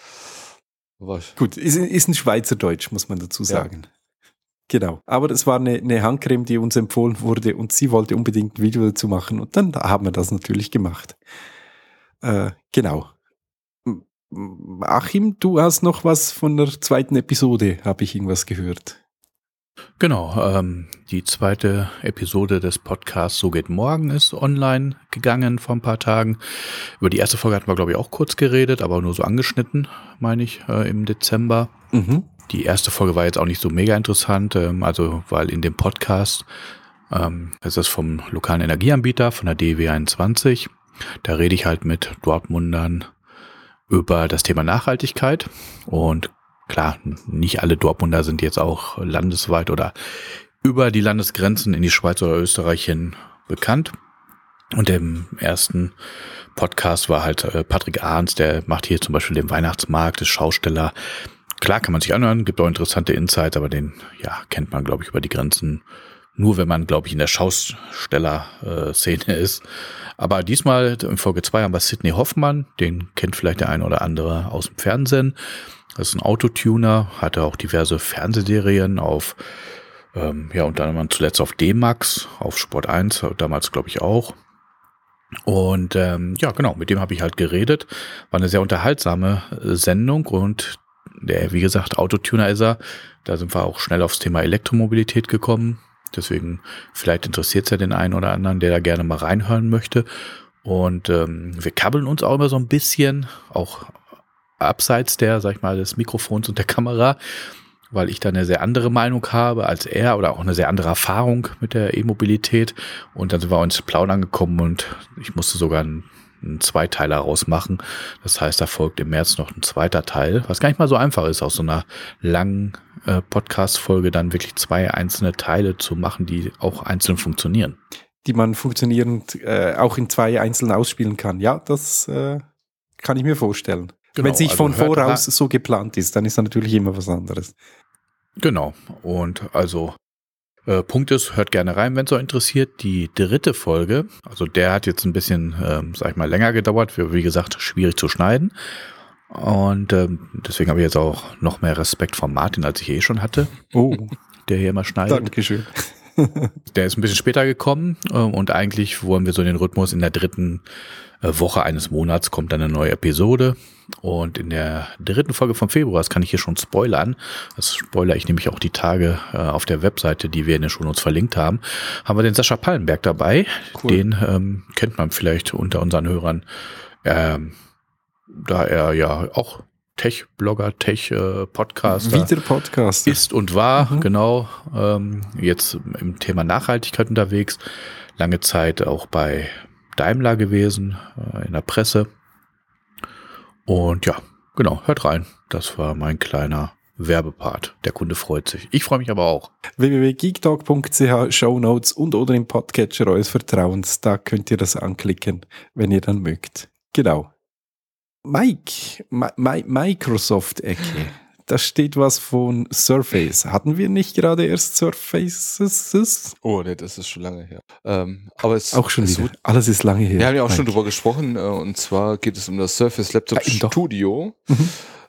War Gut, ist, ist ein Schweizerdeutsch, muss man dazu sagen. Ja. Genau. Aber es war eine, eine Handcreme, die uns empfohlen wurde und sie wollte unbedingt ein Video dazu machen und dann haben wir das natürlich gemacht. Äh, genau. Achim, du hast noch was von der zweiten Episode, habe ich irgendwas gehört. Genau, ähm, die zweite Episode des Podcasts So geht morgen ist online gegangen vor ein paar Tagen. Über die erste Folge hatten wir, glaube ich, auch kurz geredet, aber nur so angeschnitten, meine ich, äh, im Dezember. Mhm. Die erste Folge war jetzt auch nicht so mega interessant, ähm, also weil in dem Podcast, ähm, das ist vom lokalen Energieanbieter, von der D E W einundzwanzig, da rede ich halt mit Dortmundern über das Thema Nachhaltigkeit und klar, nicht alle Dortmunder sind jetzt auch landesweit oder über die Landesgrenzen in die Schweiz oder Österreich hin bekannt. Und im ersten Podcast war halt äh, Patrick Ahns, der macht hier zum Beispiel den Weihnachtsmarkt, ist Schausteller. Klar, kann man sich anhören, gibt auch interessante Insights, aber den ja kennt man, glaube ich, über die Grenzen nur, wenn man, glaube ich, in der Schausteller-Szene ist. Aber diesmal in Folge zwei haben wir Sidney Hoffmann, den kennt vielleicht der eine oder andere aus dem Fernsehen. Das ist ein Autotuner, hatte auch diverse Fernsehserien auf, ähm, ja, unter anderem zuletzt auf D-Max, auf Sport eins, damals glaube ich auch. Und ähm, ja, genau, mit dem habe ich halt geredet. War eine sehr unterhaltsame Sendung und der, wie gesagt, Autotuner ist er. Da sind wir auch schnell aufs Thema Elektromobilität gekommen. Deswegen, vielleicht interessiert es ja den einen oder anderen, der da gerne mal reinhören möchte. Und ähm, wir kabbeln uns auch immer so ein bisschen, auch abseits der, sag ich mal, des Mikrofons und der Kamera, weil ich da eine sehr andere Meinung habe als er oder auch eine sehr andere Erfahrung mit der E-Mobilität. Und dann sind wir ins Plaudern gekommen und ich musste sogar ein einen Zweiteiler rausmachen. Das heißt, da folgt im März noch ein zweiter Teil, was gar nicht mal so einfach ist, aus so einer langen äh, Podcast-Folge dann wirklich zwei einzelne Teile zu machen, die auch einzeln funktionieren. Die man funktionierend äh, auch in zwei einzeln ausspielen kann. Ja, das äh, kann ich mir vorstellen. Genau, Wenn sich also von hört voraus rein. so geplant ist, dann ist da natürlich immer was anderes. Genau. Und also äh, Punkt ist, hört gerne rein, wenn es euch interessiert. Die dritte Folge, also der hat jetzt ein bisschen, ähm, sag ich mal, länger gedauert. Wie, wie gesagt, schwierig zu schneiden. Und ähm, deswegen habe ich jetzt auch noch mehr Respekt vor Martin, als ich eh schon hatte. Oh, Der hier immer schneidet. Dankeschön. Der ist ein bisschen später gekommen äh, und eigentlich wollen wir so den Rhythmus in der dritten äh, Woche eines Monats kommt dann eine neue Episode und in der dritten Folge vom Februar, das kann ich hier schon spoilern, das spoilere ich nämlich auch die Tage äh, auf der Webseite, die wir in den Shownotes verlinkt haben, haben wir den Sascha Pallenberg dabei. Cool. Den ähm, kennt man vielleicht unter unseren Hörern, ähm, da er ja auch Tech-Blogger, Tech-Podcaster Wieder Podcast. ist und war, Mhm. genau, ähm, jetzt im Thema Nachhaltigkeit unterwegs, lange Zeit auch bei Daimler gewesen, äh, in der Presse. Und ja, genau, hört rein. Das war mein kleiner Werbepart. Der Kunde freut sich. Ich freue mich aber auch. w w w punkt geektalk punkt c h, Shownotes und oder im Podcatcher eures Vertrauens. Da könnt ihr das anklicken, wenn ihr dann mögt. Genau. Mike, Mi- Mi- Microsoft-Ecke. Da steht was von Surface. Hatten wir nicht gerade erst Surfaces? Oh, nee, das ist schon lange her. Ähm, aber es Auch schon es wieder. wird- Alles ist lange her. Wir haben ja auch schon Mike. drüber gesprochen, äh, und zwar geht es um das Surface Laptop Ah, doch. Studio. Mhm.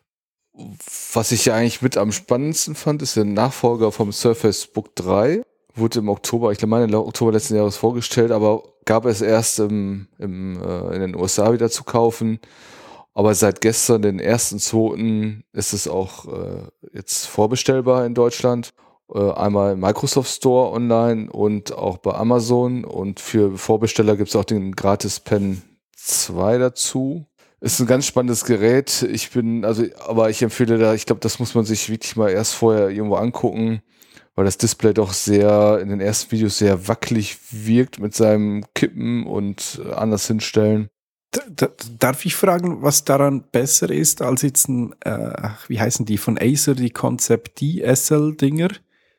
Was ich ja eigentlich mit am spannendsten fand, ist der Nachfolger vom Surface Book drei. Wurde im Oktober, ich glaube, im Oktober letzten Jahres vorgestellt, aber gab es erst im, im, äh, in den U S A wieder zu kaufen. Aber seit gestern, den ersten zweiten ist es auch äh, jetzt vorbestellbar in Deutschland. Äh, einmal im Microsoft Store online und auch bei Amazon. Und für Vorbesteller gibt es auch den Gratis Pen zwei dazu. Ist ein ganz spannendes Gerät. Ich bin, also, aber ich empfehle da, ich glaube, das muss man sich wirklich mal erst vorher irgendwo angucken, weil das Display doch sehr, in den ersten Videos sehr wackelig wirkt mit seinem Kippen und äh, anders hinstellen. D- d- Darf ich fragen, was daran besser ist als jetzt ein, äh, ach, wie heißen die von Acer, die Concept D S L-Dinger?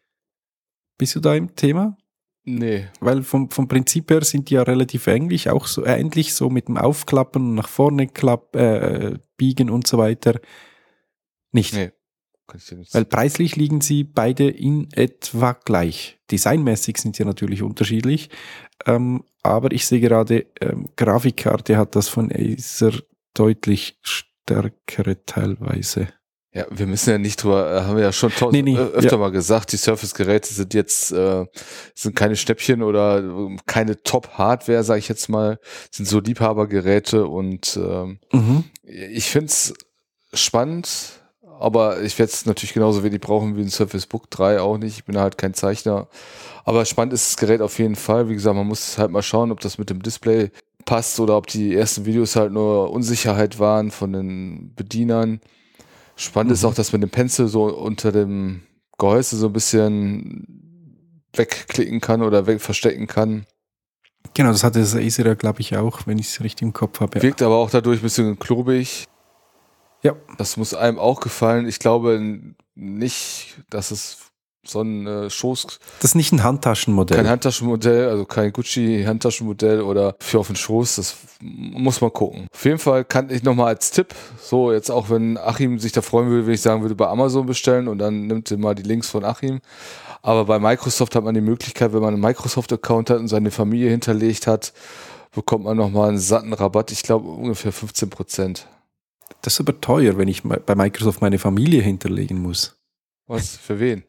Bist du da im Thema? Nee. Weil vom, vom Prinzip her sind die ja relativ ähnlich, auch so ähnlich, so mit dem Aufklappen, nach vorne klapp, äh, biegen und so weiter. Nicht. Nee. Kann ich dir nicht Weil sagen. preislich liegen sie beide in etwa gleich. Designmäßig sind sie natürlich unterschiedlich, ähm, aber ich sehe gerade, ähm, Grafikkarte hat das von Acer deutlich stärkere teilweise. Ja, wir müssen ja nicht drüber, äh, haben wir ja schon tausend, Nee, nee, äh, öfter ja. mal gesagt, die Surface-Geräte sind jetzt, äh, sind keine Schnäppchen oder äh, keine Top-Hardware, sage ich jetzt mal, sind so Liebhabergeräte und ähm, Mhm. ich find's spannend, aber ich werde es natürlich genauso wenig brauchen wie ein Surface Book drei auch nicht. Ich bin halt kein Zeichner. Aber spannend ist das Gerät auf jeden Fall. Wie gesagt, man muss halt mal schauen, ob das mit dem Display passt oder ob die ersten Videos halt nur Unsicherheit waren von den Bedienern. Spannend Mhm. ist auch, dass man den Pencil so unter dem Gehäuse so ein bisschen wegklicken kann oder weg verstecken kann. Genau, das hatte das Acer ja, glaube ich, auch, wenn ich es richtig im Kopf habe. Ja. Wirkt aber auch dadurch ein bisschen klobig. Ja. Das muss einem auch gefallen. Ich glaube nicht, dass es so ein äh, Schoß, Das ist nicht ein Handtaschenmodell. kein Handtaschenmodell, also kein Gucci-Handtaschenmodell oder für auf den Schoß, das muss man gucken. Auf jeden Fall kann ich nochmal als Tipp, so jetzt auch wenn Achim sich da freuen würde, wenn ich sagen würde, bei Amazon bestellen und dann nimmt ihr mal die Links von Achim. Aber bei Microsoft hat man die Möglichkeit, wenn man einen Microsoft-Account hat und seine Familie hinterlegt hat, bekommt man nochmal einen satten Rabatt, ich glaube ungefähr fünfzehn Prozent. Das ist aber teuer, wenn ich me- bei Microsoft meine Familie hinterlegen muss. Was? Für wen?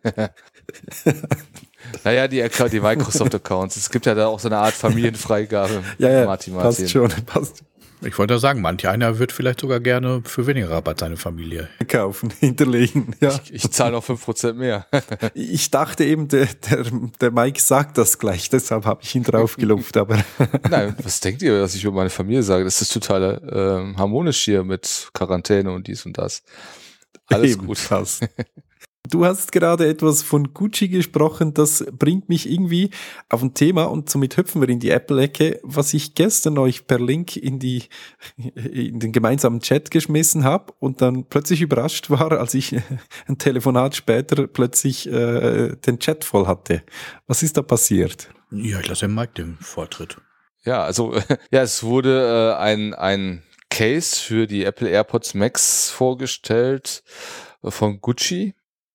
Naja, die, Account, die Microsoft-Accounts. Es gibt ja da auch so eine Art Familienfreigabe. Martin, Martin. passt schon, passt. Ich wollte ja sagen, manch einer wird vielleicht sogar gerne für weniger Rabatt seine Familie. Kaufen, hinterlegen, ja. Ich zahle noch fünf Prozent mehr. Ich dachte eben, der, der, der Mike sagt das gleich, deshalb habe ich ihn drauf gelupft, aber Nein, was denkt ihr, was ich über meine Familie sage? Das ist total ähm, harmonisch hier mit Quarantäne und dies und das. Alles eben, gut. passt. Du hast gerade etwas von Gucci gesprochen, das bringt mich irgendwie auf ein Thema und somit hüpfen wir in die Apple-Ecke, was ich gestern euch per Link in die in den gemeinsamen Chat geschmissen habe und dann plötzlich überrascht war, als ich ein Telefonat später plötzlich äh, den Chat voll hatte. Was ist da passiert? Ja, ich lasse dem Mike den Vortritt. Ja, also ja, es wurde äh, ein, ein Case für die Apple AirPods Max vorgestellt äh, von Gucci.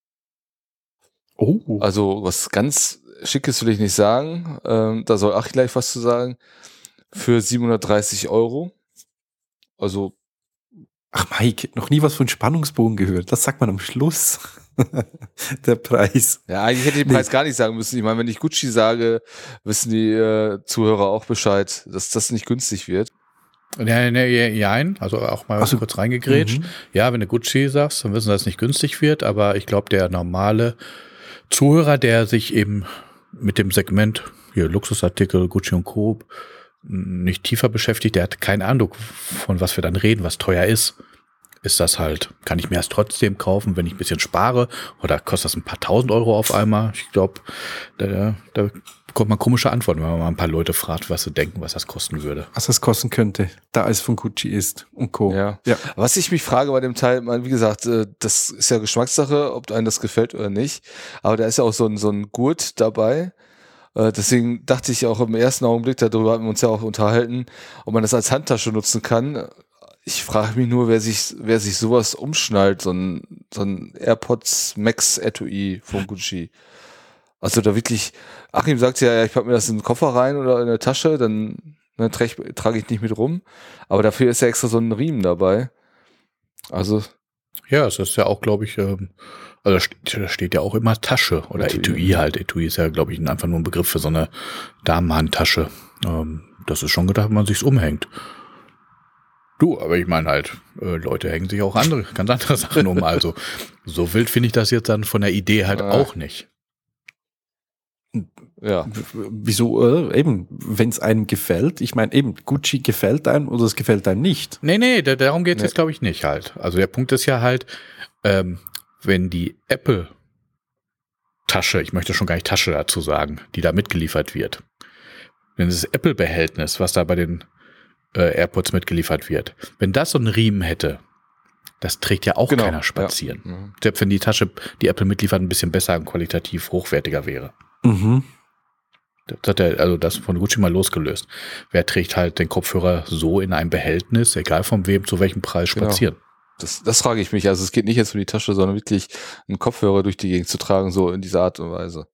Oh. Also was ganz Schickes will ich nicht sagen. Ähm, da soll Achim gleich was zu sagen. Für siebenhundertdreißig Euro. Also. Ach Mike, noch nie was von Spannungsbogen gehört. Das sagt man am Schluss. Der Preis. Ja, eigentlich hätte ich den Nee. Preis gar nicht sagen müssen. Ich meine, wenn ich Gucci sage, wissen die äh, Zuhörer auch Bescheid, dass das nicht günstig wird. Ja, ja, ja, also auch mal Ach so. kurz reingegrätscht. Mhm. Ja, wenn du Gucci sagst, dann wissen wir, dass es nicht günstig wird, aber ich glaube, der normale Zuhörer, der sich eben mit dem Segment hier Luxusartikel, Gucci und Co. nicht tiefer beschäftigt, der hat keine Ahnung, von was wir dann reden, was teuer ist. Ist das halt, kann ich mir erst trotzdem kaufen, wenn ich ein bisschen spare, oder kostet das ein paar tausend Euro auf einmal? Ich glaube, da, da bekommt man komische Antworten, wenn man mal ein paar Leute fragt, was sie denken, was das kosten würde. Was das kosten könnte, da es von Gucci ist und Co. Ja. Ja. Was ich mich frage bei dem Teil, man, wie gesagt, äh, das ist ja Geschmackssache, ob einem das gefällt oder nicht. Aber da ist ja auch so ein, so ein Gurt dabei. Äh, deswegen dachte ich auch im ersten Augenblick, darüber haben wir uns ja auch unterhalten, ob man das als Handtasche nutzen kann. Ich frage mich nur, wer sich, wer sich sowas umschnallt, so ein, so ein AirPods Max Etui von Gucci. Also da wirklich, Achim sagt ja, ja, ich packe mir das in den Koffer rein oder in eine Tasche, dann, dann trage trage ich nicht mit rum. Aber dafür ist ja extra so ein Riemen dabei. Also. Ja, es ist ja auch, glaube ich, ähm, also da steht, da steht ja auch immer Tasche oder Etui. Etui halt. Etui ist ja, glaube ich, einfach nur ein Begriff für so eine Damenhandtasche. Ähm, das ist schon gedacht, wenn man sich's umhängt. Du, aber ich meine halt, äh, Leute hängen sich auch andere, ganz andere Sachen um. Also so wild finde ich das jetzt dann von der Idee halt Ah. auch nicht. Ja. W- Wieso, äh, eben, wenn es einem gefällt, ich meine eben, Gucci gefällt einem oder es gefällt einem nicht. Nee, nee, da, darum geht es Nee. jetzt, glaube ich, nicht halt. Also der Punkt ist ja halt, ähm, wenn die Apple-Tasche, ich möchte schon gar nicht Tasche dazu sagen, die da mitgeliefert wird, wenn das Apple-Behältnis, was da bei den äh, AirPods mitgeliefert wird, wenn das so einen Riemen hätte, das trägt ja auch Genau, keiner spazieren. Ja. Selbst wenn die Tasche, die Apple mitliefert, ein bisschen besser und qualitativ hochwertiger wäre. Mhm. Das hat er, also das von Gucci mal losgelöst. Wer trägt halt den Kopfhörer so in einem Behältnis, egal von wem, zu welchem Preis Genau. spazieren? Das, das frage ich mich. Also es geht nicht jetzt um die Tasche, sondern wirklich einen Kopfhörer durch die Gegend zu tragen, so in dieser Art und Weise.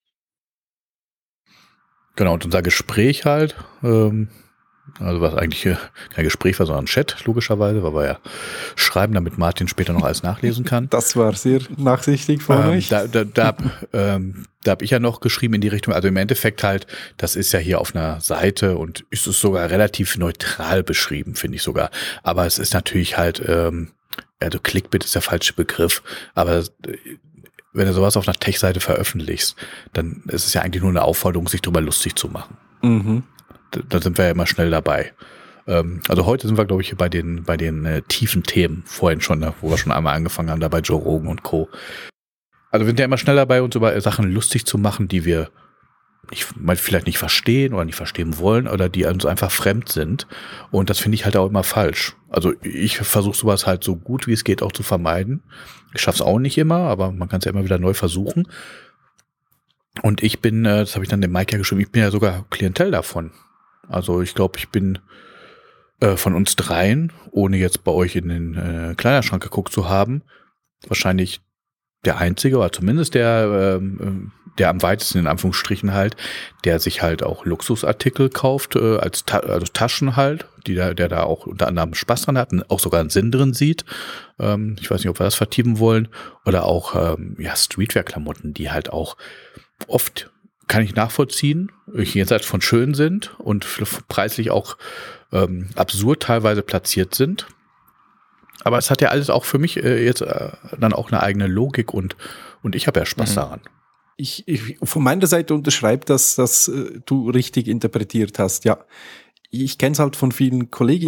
Genau, und unser Gespräch halt, ähm, also was eigentlich äh, kein Gespräch war, sondern ein Chat, logischerweise, weil wir ja schreiben, damit Martin später noch alles nachlesen kann. Das war sehr nachsichtig von Ähm, euch. da da, da, ähm, da habe ich ja noch geschrieben in die Richtung, also im Endeffekt halt, das ist ja hier auf einer Seite und ist es sogar relativ neutral beschrieben, finde ich sogar. Aber es ist natürlich halt, ähm, also Clickbait ist der falsche Begriff, aber äh, wenn du sowas auf einer Tech-Seite veröffentlichst, dann ist es ja eigentlich nur eine Aufforderung, sich drüber lustig zu machen. Mhm. Da, da sind wir ja immer schnell dabei. Ähm, also heute sind wir, glaube ich, bei den, bei den äh, tiefen Themen, vorhin schon, ne, wo wir schon einmal angefangen haben, da bei Joe Rogan und Co. Also wir sind ja immer schnell dabei, uns über Sachen lustig zu machen, die wir nicht, mal vielleicht nicht verstehen oder nicht verstehen wollen oder die uns einfach fremd sind. Und das finde ich halt auch immer falsch. Also ich versuche sowas halt so gut wie es geht auch zu vermeiden. Ich schaffe es auch nicht immer, aber man kann es ja immer wieder neu versuchen. Und ich bin, äh, das habe ich dann dem Mike ja geschrieben, ich bin ja sogar Klientel davon. Also ich glaube, ich bin äh, von uns dreien, ohne jetzt bei euch in den äh, Kleiderschrank geguckt zu haben, wahrscheinlich der Einzige, oder zumindest der, ähm, der am weitesten in Anführungsstrichen halt, der sich halt auch Luxusartikel kauft, äh, als Ta- also Taschen halt, die da, der da auch unter anderem Spaß dran hat und auch sogar einen Sinn drin sieht. Ähm, ich weiß nicht, ob wir das vertiefen wollen. Oder auch ähm, ja, Streetwear-Klamotten, die halt auch oft, kann ich nachvollziehen, jenseits von schön sind und preislich auch ähm, absurd teilweise platziert sind. Aber es hat ja alles auch für mich äh, jetzt äh, dann auch eine eigene Logik und, und ich habe ja Spaß Mhm. daran. Ich, ich von meiner Seite unterschreibe das, dass äh, du richtig interpretiert hast. Ja, ich kenne es halt von vielen Kolleginnen,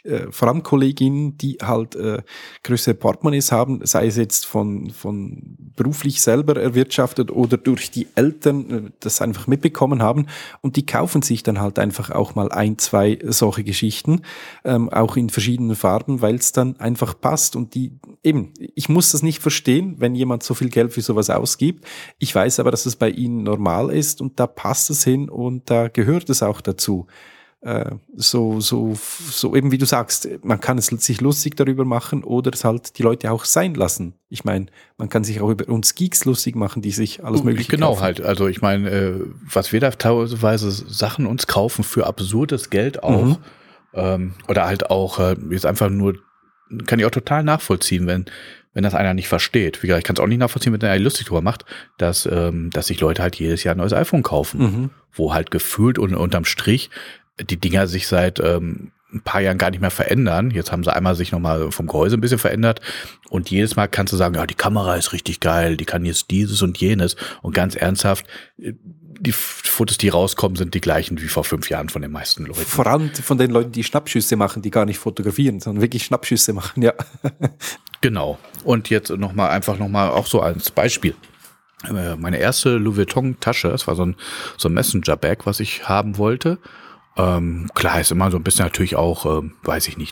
äh, vor allem Kolleginnen, die halt äh, größere Portemonnaies haben, sei es jetzt von, von beruflich selber erwirtschaftet oder durch die Eltern äh, das einfach mitbekommen haben, und die kaufen sich dann halt einfach auch mal ein, zwei solche Geschichten, ähm, auch in verschiedenen Farben, weil es dann einfach passt. Und die eben, ich muss das nicht verstehen, wenn jemand so viel Geld für sowas ausgibt. Ich weiß aber, dass es bei ihnen normal ist und da passt es hin und da gehört es auch dazu. Äh, so, so, so eben wie du sagst, man kann es sich lustig darüber machen oder es halt die Leute auch sein lassen. Ich meine, man kann sich auch über uns Geeks lustig machen, die sich alles Mögliche genau, kaufen. halt. Also ich meine, äh, was wir da teilweise Sachen uns kaufen für absurdes Geld auch, mhm. ähm, oder halt auch äh, jetzt einfach nur, kann ich auch total nachvollziehen, wenn wenn das einer nicht versteht. Wie gesagt, ich kann es auch nicht nachvollziehen, wenn einer lustig drüber macht, dass ähm, dass sich Leute halt jedes Jahr ein neues iPhone kaufen, mhm. wo halt gefühlt und unterm Strich die Dinger sich seit ähm, ein paar Jahren gar nicht mehr verändern. Jetzt haben sie einmal sich nochmal vom Gehäuse ein bisschen verändert und jedes Mal kannst du sagen, ja, die Kamera ist richtig geil, die kann jetzt dieses und jenes, und ganz ernsthaft, die Fotos, die rauskommen, sind die gleichen wie vor fünf Jahren von den meisten Leuten. Vor allem von den Leuten, die Schnappschüsse machen, die gar nicht fotografieren, sondern wirklich Schnappschüsse machen, ja. Genau. Und jetzt nochmal, einfach nochmal auch so als Beispiel. Meine erste Louis Vuitton-Tasche, das war so ein, so ein Messenger-Bag, was ich haben wollte. Ähm, klar, ist immer so ein bisschen natürlich auch, ähm, weiß ich nicht,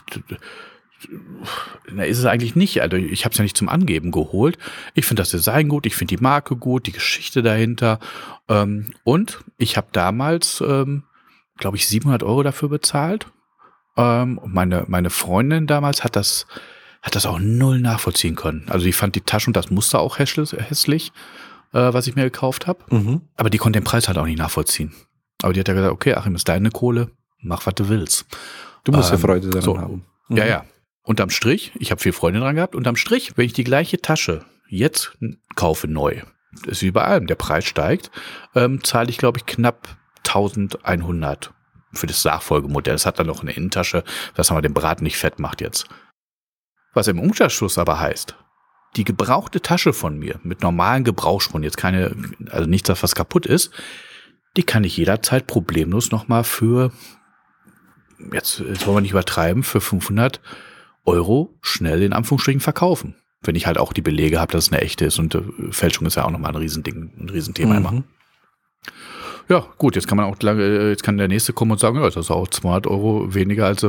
na, ist es eigentlich nicht. Also ich habe es ja nicht zum Angeben geholt. Ich finde das Design gut, ich finde die Marke gut, die Geschichte dahinter. Ähm, und ich habe damals, ähm, glaube ich, siebenhundert Euro dafür bezahlt. Ähm, und meine, meine Freundin damals hat das, hat das auch null nachvollziehen können. Also die fand die Tasche und das Muster auch hässlich, äh, was ich mir gekauft habe. Mhm. Aber die konnte den Preis halt auch nicht nachvollziehen. Aber die hat ja gesagt, okay, Achim, ist deine Kohle, mach, was du willst. Du musst ähm, ja Freude daran so, haben. Mhm. Ja, ja. Unterm Strich, ich habe viel Freude dran gehabt, unterm Strich, wenn ich die gleiche Tasche jetzt kaufe neu, ist wie bei allem, der Preis steigt, ähm, zahle ich, glaube ich, knapp eintausendeinhundert für das Nachfolgemodell. Das hat dann noch eine Innentasche, was aber den Braten nicht fett macht jetzt. Was im Umkehrschluss aber heißt, die gebrauchte Tasche von mir mit normalen Gebrauchsspuren, jetzt keine, also nichts, was kaputt ist, die kann ich jederzeit problemlos nochmal für, jetzt, jetzt wollen wir nicht übertreiben, für fünfhundert Euro schnell in Anführungsstrichen verkaufen. Wenn ich halt auch die Belege habe, dass es eine echte ist, und äh, Fälschung ist ja auch nochmal ein Riesending, ein Riesenthema mhm. immer. Ja, gut, jetzt kann man auch lange, jetzt kann der nächste kommen und sagen, ja, das ist auch zweihundert Euro weniger, als er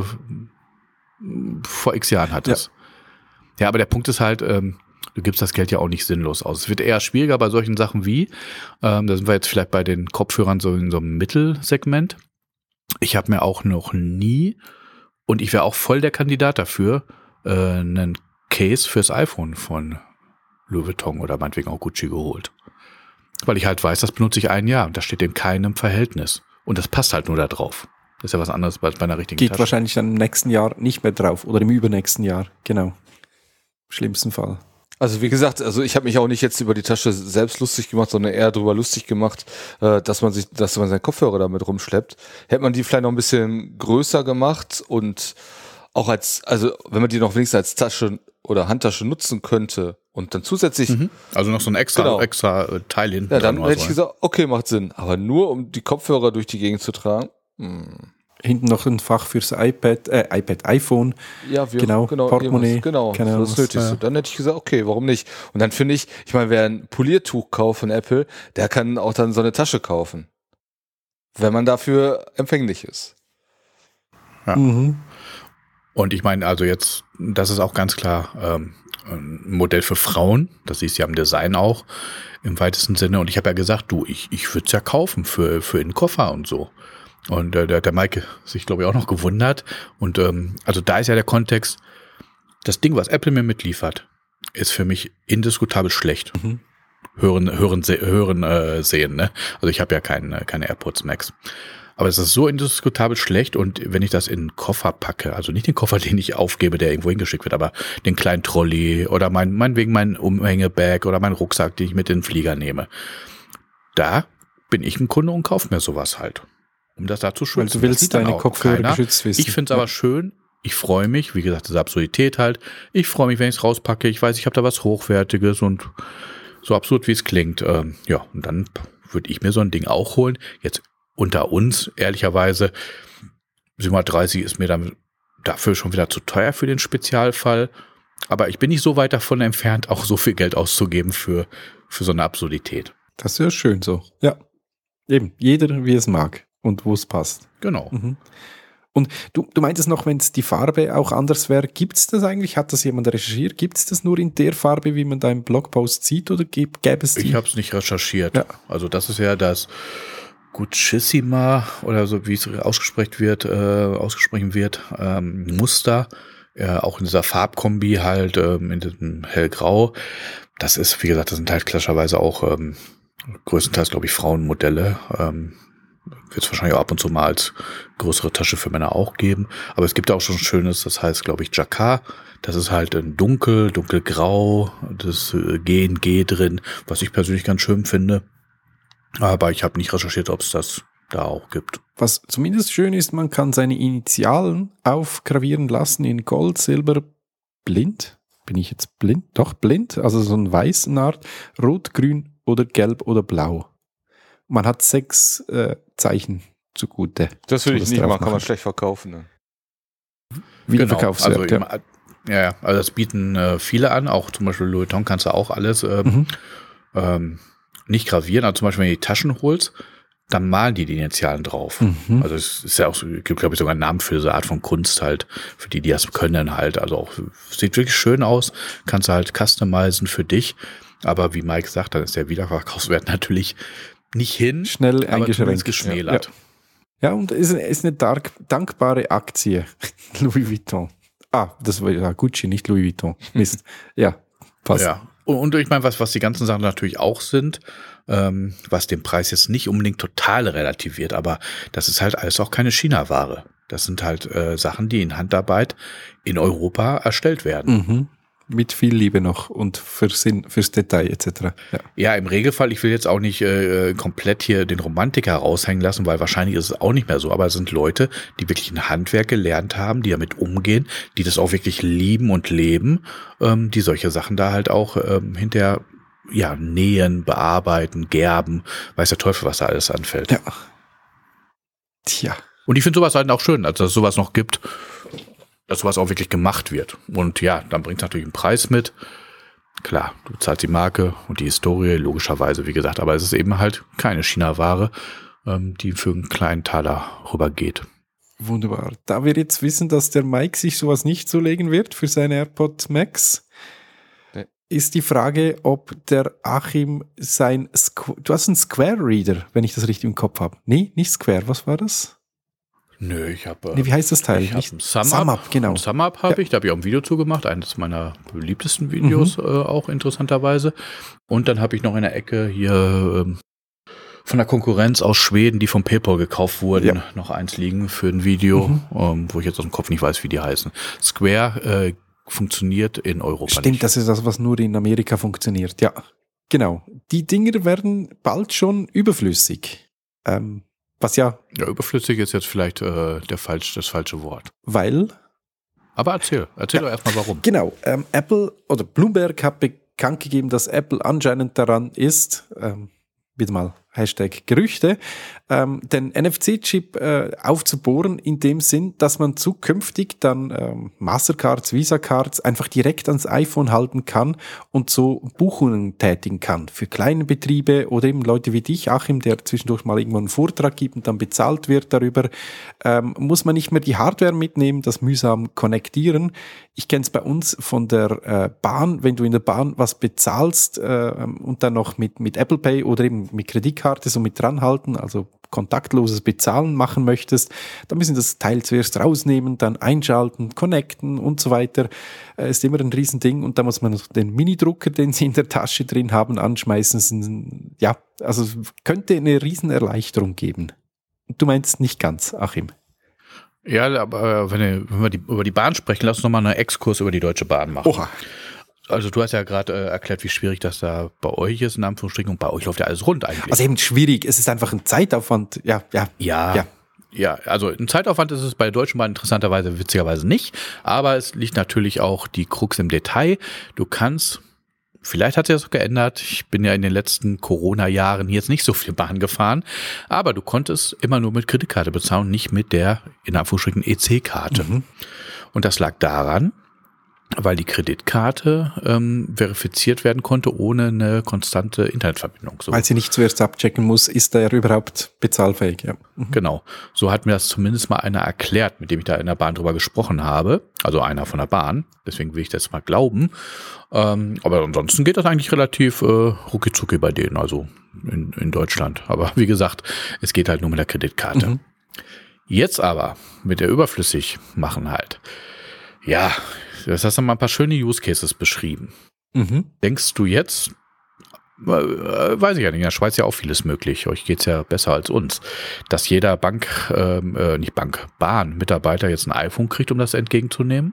vor x Jahren hattest. Ja. ja, aber der Punkt ist halt, ähm, du gibst das Geld ja auch nicht sinnlos aus. Es wird eher schwieriger bei solchen Sachen wie, ähm, da sind wir jetzt vielleicht bei den Kopfhörern so in so einem Mittelsegment. Ich habe mir auch noch nie, und ich wäre auch voll der Kandidat dafür, äh, einen Case fürs iPhone von Louis Vuitton oder meinetwegen auch Gucci geholt. Weil ich halt weiß, das benutze ich ein Jahr und das steht in keinem Verhältnis. Und das passt halt nur da drauf. Das ist ja was anderes als bei einer richtigen Geht Tasche. Wahrscheinlich dann im nächsten Jahr nicht mehr drauf oder im übernächsten Jahr, genau. Im schlimmsten Fall. Also wie gesagt, also ich habe mich auch nicht jetzt über die Tasche selbst lustig gemacht, sondern eher darüber lustig gemacht, äh, dass man sich, dass man seinen Kopfhörer damit rumschleppt. Hätte man die vielleicht noch ein bisschen größer gemacht und auch als, also wenn man die noch wenigstens als Tasche oder Handtasche nutzen könnte und dann zusätzlich, mhm. also noch so ein extra, genau. extra äh, Teil hinten. Ja, dann hätte ich gesagt, okay, macht Sinn. Aber nur um die Kopfhörer durch die Gegend zu tragen. Hm. Hinten noch ein Fach fürs iPad, äh, iPad, iPhone. Ja, wir, genau, genau, Portemonnaie. Genau, genau das Nötigste. Ja. Dann hätte ich gesagt, okay, warum nicht? Und dann finde ich, ich meine, wer ein Poliertuch kauft von Apple, der kann auch dann so eine Tasche kaufen. Wenn man dafür empfänglich ist. Ja. Mhm. Und ich meine, also jetzt, das ist auch ganz klar ähm, ein Modell für Frauen. Das siehst du ja im Design auch im weitesten Sinne. Und ich habe ja gesagt, du, ich, ich würde es ja kaufen für, für den Koffer und so. Und äh, der, der Maike sich, glaube ich, auch noch gewundert. Und ähm, also da ist ja der Kontext, das Ding, was Apple mir mitliefert, ist für mich indiskutabel schlecht. Mhm. Hören, hören, se- hören, äh, sehen. Ne? Also ich habe ja keine, keine AirPods Max. Aber es ist so indiskutabel schlecht, und wenn ich das in den Koffer packe, also nicht den Koffer, den ich aufgebe, der irgendwo hingeschickt wird, aber den kleinen Trolley oder mein, meinetwegen mein Umhängebag oder mein Rucksack, den ich mit in den Flieger nehme, da bin ich ein Kunde und kaufe mir sowas halt. Um das da zu schützen. Weil du willst deine Kopfhörer geschützt wissen. Ich finde es aber schön, ich freue mich, wie gesagt, diese Absurdität halt, ich freue mich, wenn ich es rauspacke, ich weiß, ich habe da was Hochwertiges und so absurd, wie es klingt. Ähm, ja, und dann würde ich mir so ein Ding auch holen. Jetzt unter uns, ehrlicherweise, siebenhundertdreißig ist mir dann dafür schon wieder zu teuer für den Spezialfall. Aber ich bin nicht so weit davon entfernt, auch so viel Geld auszugeben für, für so eine Absurdität. Das ist ja schön so. Ja, eben. Jeder, wie es mag und wo es passt. Genau. Mhm. Und du, du meintest noch, wenn es die Farbe auch anders wäre, gibt es das eigentlich? Hat das jemand recherchiert? Gibt es das nur in der Farbe, wie man da im Blogpost sieht, oder gäbe es die? Ich habe es nicht recherchiert. Ja. Also das ist ja das Gutschissima oder so, wie es ausgesprochen wird, äh, ausgesprochen wird, ähm, Muster, äh, auch in dieser Farbkombi halt, ähm, in diesem hellgrau. Das ist, wie gesagt, das sind halt klassischerweise auch ähm, größtenteils, glaube ich, Frauenmodelle. Ähm, wird es wahrscheinlich auch ab und zu mal als größere Tasche für Männer auch geben. Aber es gibt auch schon Schönes, das heißt, glaube ich, Jacquard. Das ist halt ein dunkel, dunkelgrau, das äh, G in G drin, was ich persönlich ganz schön finde. Aber ich habe nicht recherchiert, ob es das da auch gibt. Was zumindest schön ist, man kann seine Initialen aufgravieren lassen in Gold, Silber, blind. Bin ich jetzt blind? Doch, blind. Also so ein weißen Art. Rot, grün oder gelb oder blau. Man hat sechs äh, Zeichen zugute. Das würde ich nicht machen, kann man machen. schlecht verkaufen. Ne? Wiederverkaufswert, genau. ja. Also, ja, ja, also das bieten äh, viele an. Auch zum Beispiel Louis Vuitton kannst du auch alles ähm, Mhm. ähm, nicht gravieren. Also zum Beispiel, wenn du die Taschen holst, dann malen die die Initialen drauf. Mhm. Also es ist ja auch, so, gibt glaube ich sogar einen Namen für diese Art von Kunst halt, für die, die das können halt. Also auch, sieht wirklich schön aus, kannst du halt customizen für dich. Aber wie Mike sagt, dann ist der Wiederverkaufswert natürlich nicht hin, Schnell aber zumindest eingeschränkt. geschmälert. Ja, und es ist, ist eine dark, dankbare Aktie. Louis Vuitton. Ah, das war ja Gucci, nicht Louis Vuitton. Mist. Ja, passt. Ja. Und, und ich meine, was, was die ganzen Sachen natürlich auch sind, ähm, was den Preis jetzt nicht unbedingt total relativiert, aber das ist halt alles auch keine China-Ware. Das sind halt äh, Sachen, die in Handarbeit in Europa erstellt werden. Mhm. Mit viel Liebe noch und für Sinn, fürs Detail et cetera. Ja. Ja, im Regelfall, ich will jetzt auch nicht äh, komplett hier den Romantiker raushängen lassen, weil wahrscheinlich ist es auch nicht mehr so, aber es sind Leute, die wirklich ein Handwerk gelernt haben, die damit umgehen, die das auch wirklich lieben und leben, ähm, die solche Sachen da halt auch ähm, hinterher ja, nähen, bearbeiten, gerben, weiß der Teufel, was da alles anfällt. Ja. Tja. Und ich finde sowas halt auch schön, also dass es sowas noch gibt, dass sowas auch wirklich gemacht wird. Und ja, dann bringt es natürlich einen Preis mit. Klar, du zahlst die Marke und die Historie, logischerweise, wie gesagt, aber es ist eben halt keine China-Ware, ähm, die für einen kleinen Taler rübergeht. Wunderbar. Da wir jetzt wissen, dass der Mike sich sowas nicht zulegen wird für seine AirPod Max, Nee. ist die Frage, ob der Achim sein Squ- du hast einen Square Reader, wenn ich das richtig im Kopf habe. Nee, nicht Square, was war das? Nö, ich habe Nee, wie heißt das Teil? ich hab Nicht- ein Sum-Up. Sum-Up, genau. Ein Sum-Up habe Ja. ich, da habe ich auch ein Video zu gemacht, eines meiner beliebtesten Videos, Mhm. äh, auch interessanterweise. Und dann habe ich noch in der Ecke hier ähm, von der Konkurrenz aus Schweden, die von PayPal gekauft wurden, Ja. noch eins liegen für ein Video, Mhm. ähm, wo ich jetzt aus dem Kopf nicht weiß, wie die heißen. Square äh, funktioniert in Europa Stimmt, nicht. das ist das, was nur in Amerika funktioniert. Ja, genau. Die Dinger werden bald schon überflüssig. Ähm, was ja, Ja, überflüssig ist jetzt vielleicht äh, der falsch, das falsche Wort. weil Aber erzähl, erzähl doch erstmal warum. Genau, ähm, Apple oder Bloomberg hat bekannt gegeben, dass Apple anscheinend daran ist, ähm, wieder mal Hashtag Gerüchte, ähm, den N F C-Chip äh, aufzubohren in dem Sinn, dass man zukünftig dann ähm, Mastercards, Visa-Cards einfach direkt ans iPhone halten kann und so Buchungen tätigen kann für kleine Betriebe oder eben Leute wie dich, Achim, der zwischendurch mal irgendwo einen Vortrag gibt und dann bezahlt wird darüber, ähm, muss man nicht mehr die Hardware mitnehmen, das mühsam konnektieren. Ich kenne es bei uns von der äh, Bahn, wenn du in der Bahn was bezahlst äh, und dann noch mit, mit Apple Pay oder eben mit Kreditkarte so mit dranhalten, also kontaktloses Bezahlen machen möchtest, dann müssen das Teil zuerst rausnehmen, dann einschalten, connecten und so weiter. Äh, ist immer ein Riesending und da muss man noch den Minidrucker, den sie in der Tasche drin haben, anschmeißen. Ja, also könnte eine Riesenerleichterung geben. Du meinst nicht ganz, Achim? Ja, aber wenn, wenn wir die, über die Bahn sprechen, lass uns nochmal einen Exkurs über die Deutsche Bahn machen. Oha. Also du hast ja gerade äh, erklärt, wie schwierig das da bei euch ist, in Anführungsstrichen, und bei euch läuft ja alles rund eigentlich. Also eben schwierig, es ist einfach ein Zeitaufwand. Ja, ja. ja, Ja. ja, also ein Zeitaufwand ist es bei der Deutschen Bahn interessanterweise witzigerweise nicht, aber es liegt natürlich auch die Krux im Detail. Du kannst, vielleicht hat sich das auch geändert, ich bin ja in den letzten Corona-Jahren jetzt nicht so viel Bahn gefahren, aber du konntest immer nur mit Kreditkarte bezahlen, nicht mit der, in Anführungsstrichen, E C-Karte. Mhm. Und das lag daran, weil die Kreditkarte ähm, verifiziert werden konnte ohne eine konstante Internetverbindung. So. Weil sie nicht zuerst abchecken muss, ist er überhaupt bezahlfähig. Ja. Mhm. Genau. So hat mir das zumindest mal einer erklärt, mit dem ich da in der Bahn drüber gesprochen habe. Also einer von der Bahn. Deswegen will ich das mal glauben. Ähm, aber ansonsten geht das eigentlich relativ äh, rucki-zucki bei denen, also in, in Deutschland. Aber wie gesagt, es geht halt nur mit der Kreditkarte. Mhm. Jetzt aber mit der überflüssig machen halt. Ja, das hast du mal ein paar schöne Use Cases beschrieben. Mhm. Denkst du jetzt, äh, weiß ich ja nicht, in der Schweiz ja auch vieles möglich, euch geht's ja besser als uns, dass jeder Bank, äh, nicht Bank, Bahn-Mitarbeiter jetzt ein iPhone kriegt, um das entgegenzunehmen?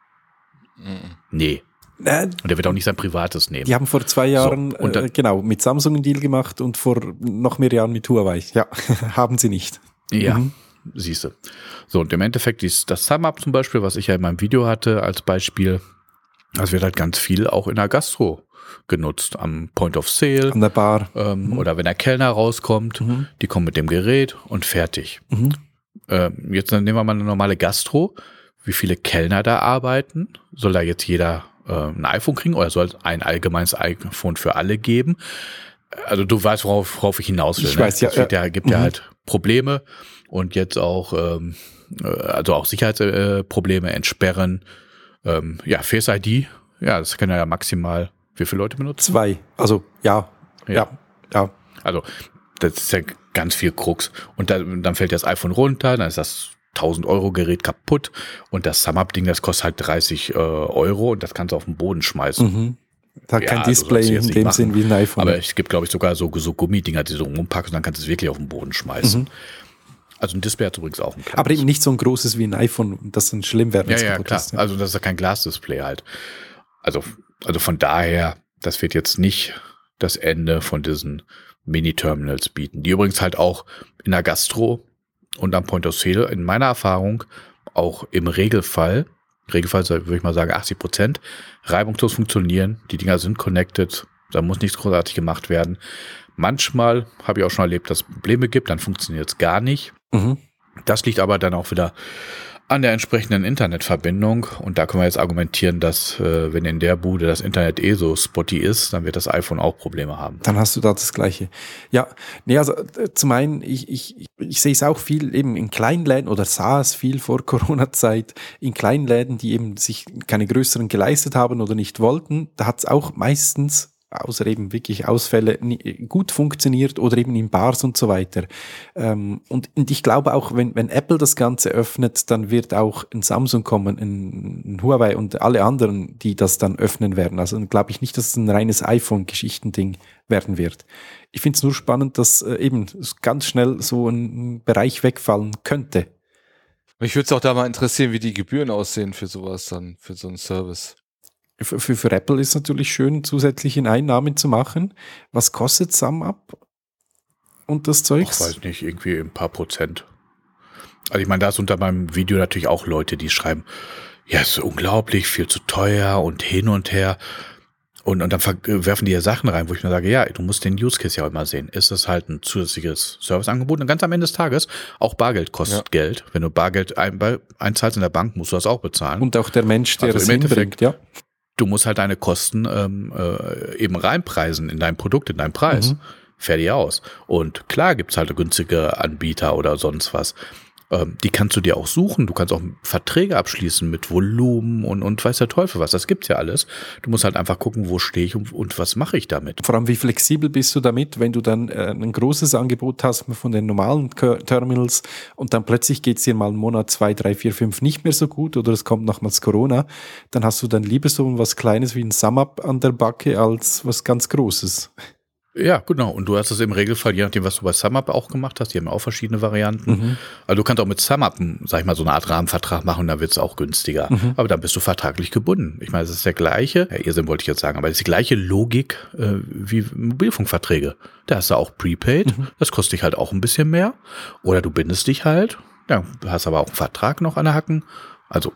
Mhm. Nee. Äh, und der wird auch nicht sein privates nehmen. Die haben vor zwei Jahren so, und dann, äh, genau mit Samsung einen Deal gemacht und vor noch mehr Jahren mit Huawei. Ja, haben sie nicht. Ja. Mhm. Siehst du. So, und im Endeffekt ist das SumUp zum Beispiel, was ich ja in meinem Video hatte als Beispiel, das wird halt ganz viel auch in der Gastro genutzt, am Point of Sale. An der Bar. Ähm, mhm. Oder wenn der Kellner rauskommt, mhm. die kommen mit dem Gerät und fertig. Mhm. Ähm, jetzt nehmen wir mal eine normale Gastro. Wie viele Kellner da arbeiten? Soll da jetzt jeder äh, ein iPhone kriegen oder soll es ein allgemeines iPhone für alle geben? Also du weißt, worauf, worauf ich hinaus will. Ich ne? weiß, ja. Es ja, gibt mhm. ja halt Probleme. Und jetzt auch, ähm, also auch Sicherheitsprobleme äh, entsperren. Ähm, ja, Face I D, ja, das können ja maximal wie viele Leute benutzen? Zwei, also ja, ja, ja. ja. Also das ist ja ganz viel Krux. Und dann, dann fällt das iPhone runter, dann ist das tausend Euro Gerät kaputt und das SumUp-Ding, das kostet halt dreißig äh, Euro und das kannst du auf den Boden schmeißen. Mhm. Da hat ja, kein Display also in dem Sinn wie ein iPhone. Aber es gibt, glaube ich, sogar so, so Gummidinger, die du rumpackst und dann kannst du es wirklich auf den Boden schmeißen. Mhm. Also ein Display hat übrigens auch ein kleines. Aber eben nicht so ein großes wie ein iPhone, das dann schlimm wäre, wenn es kaputt ist. Ja, also das ist ja kein Glasdisplay halt. Also, also von daher, das wird jetzt nicht das Ende von diesen Mini-Terminals bieten, die übrigens halt auch in der Gastro und am Point of Sale in meiner Erfahrung auch im Regelfall, Regelfall würde ich mal sagen achtzig Prozent, reibungslos funktionieren. Die Dinger sind connected, da muss nichts großartig gemacht werden. Manchmal habe ich auch schon erlebt, dass es Probleme gibt, dann funktioniert es gar nicht. Mhm. Das liegt aber dann auch wieder an der entsprechenden Internetverbindung. Und da können wir jetzt argumentieren, dass äh, wenn in der Bude das Internet eh so spotty ist, dann wird das iPhone auch Probleme haben. Dann hast du da das Gleiche. Ja, nee, also äh, zum einen, ich, ich, ich sehe es auch viel eben in Kleinläden oder sah es viel vor Corona-Zeit in Kleinläden, die eben sich keine größeren geleistet haben oder nicht wollten. Da hat es auch meistens außer eben wirklich Ausfälle, gut funktioniert oder eben in Bars und so weiter. Und, und ich glaube auch, wenn, wenn Apple das Ganze öffnet, dann wird auch ein Samsung kommen, ein, ein Huawei und alle anderen, die das dann öffnen werden. Also glaube ich nicht, dass es ein reines iPhone-Geschichtending werden wird. Ich finde es nur spannend, dass eben ganz schnell so ein Bereich wegfallen könnte. Mich würde es auch da mal interessieren, wie die Gebühren aussehen für sowas dann, für so einen Service. Für, für, für Apple ist es natürlich schön, zusätzliche Einnahmen zu machen. Was kostet SumUp und das Zeugs? Ich weiß nicht, irgendwie ein paar Prozent. Also ich meine, da ist unter meinem Video natürlich auch Leute, die schreiben, ja, es ist unglaublich, viel zu teuer und hin und her. Und, und dann werfen die ja Sachen rein, wo ich mir sage, ja, du musst den Use Case ja auch immer sehen. Ist das halt ein zusätzliches Serviceangebot? Und ganz am Ende des Tages, auch Bargeld kostet ja Geld. Wenn du Bargeld ein, einzahlst in der Bank, musst du das auch bezahlen. Und auch der Mensch, der also das hinbringt, ja. Du musst halt deine Kosten ähm, äh, eben reinpreisen in dein Produkt, in deinen Preis. Mhm. Fertig aus. Und klar gibt's halt günstige Anbieter oder sonst was. Ähm, die kannst du dir auch suchen. Du kannst auch Verträge abschließen mit Volumen und, und weiß der Teufel was. Das gibt's ja alles. Du musst halt einfach gucken, wo stehe ich und, und was mache ich damit. Vor allem, wie flexibel bist du damit, wenn du dann äh, ein großes Angebot hast von den normalen Terminals und dann plötzlich geht's dir mal einen Monat, zwei, drei, vier, fünf nicht mehr so gut oder es kommt nochmals Corona, dann hast du dann lieber so was Kleines wie ein SumUp an der Backe als was ganz Großes. Ja, genau. Und du hast es im Regelfall, je nachdem, was du bei SumUp auch gemacht hast, die haben auch verschiedene Varianten. Mhm. Also du kannst auch mit SumUp, sag ich mal, so eine Art Rahmenvertrag machen, da wird es auch günstiger. Mhm. Aber dann bist du vertraglich gebunden. Ich meine, es ist der gleiche, ja, Irrsinn wollte ich jetzt sagen, aber es ist die gleiche Logik äh, wie Mobilfunkverträge. Da hast du auch Prepaid, mhm. das kostet dich halt auch ein bisschen mehr. Oder du bindest dich halt, ja, hast aber auch einen Vertrag noch an der Hacken. Also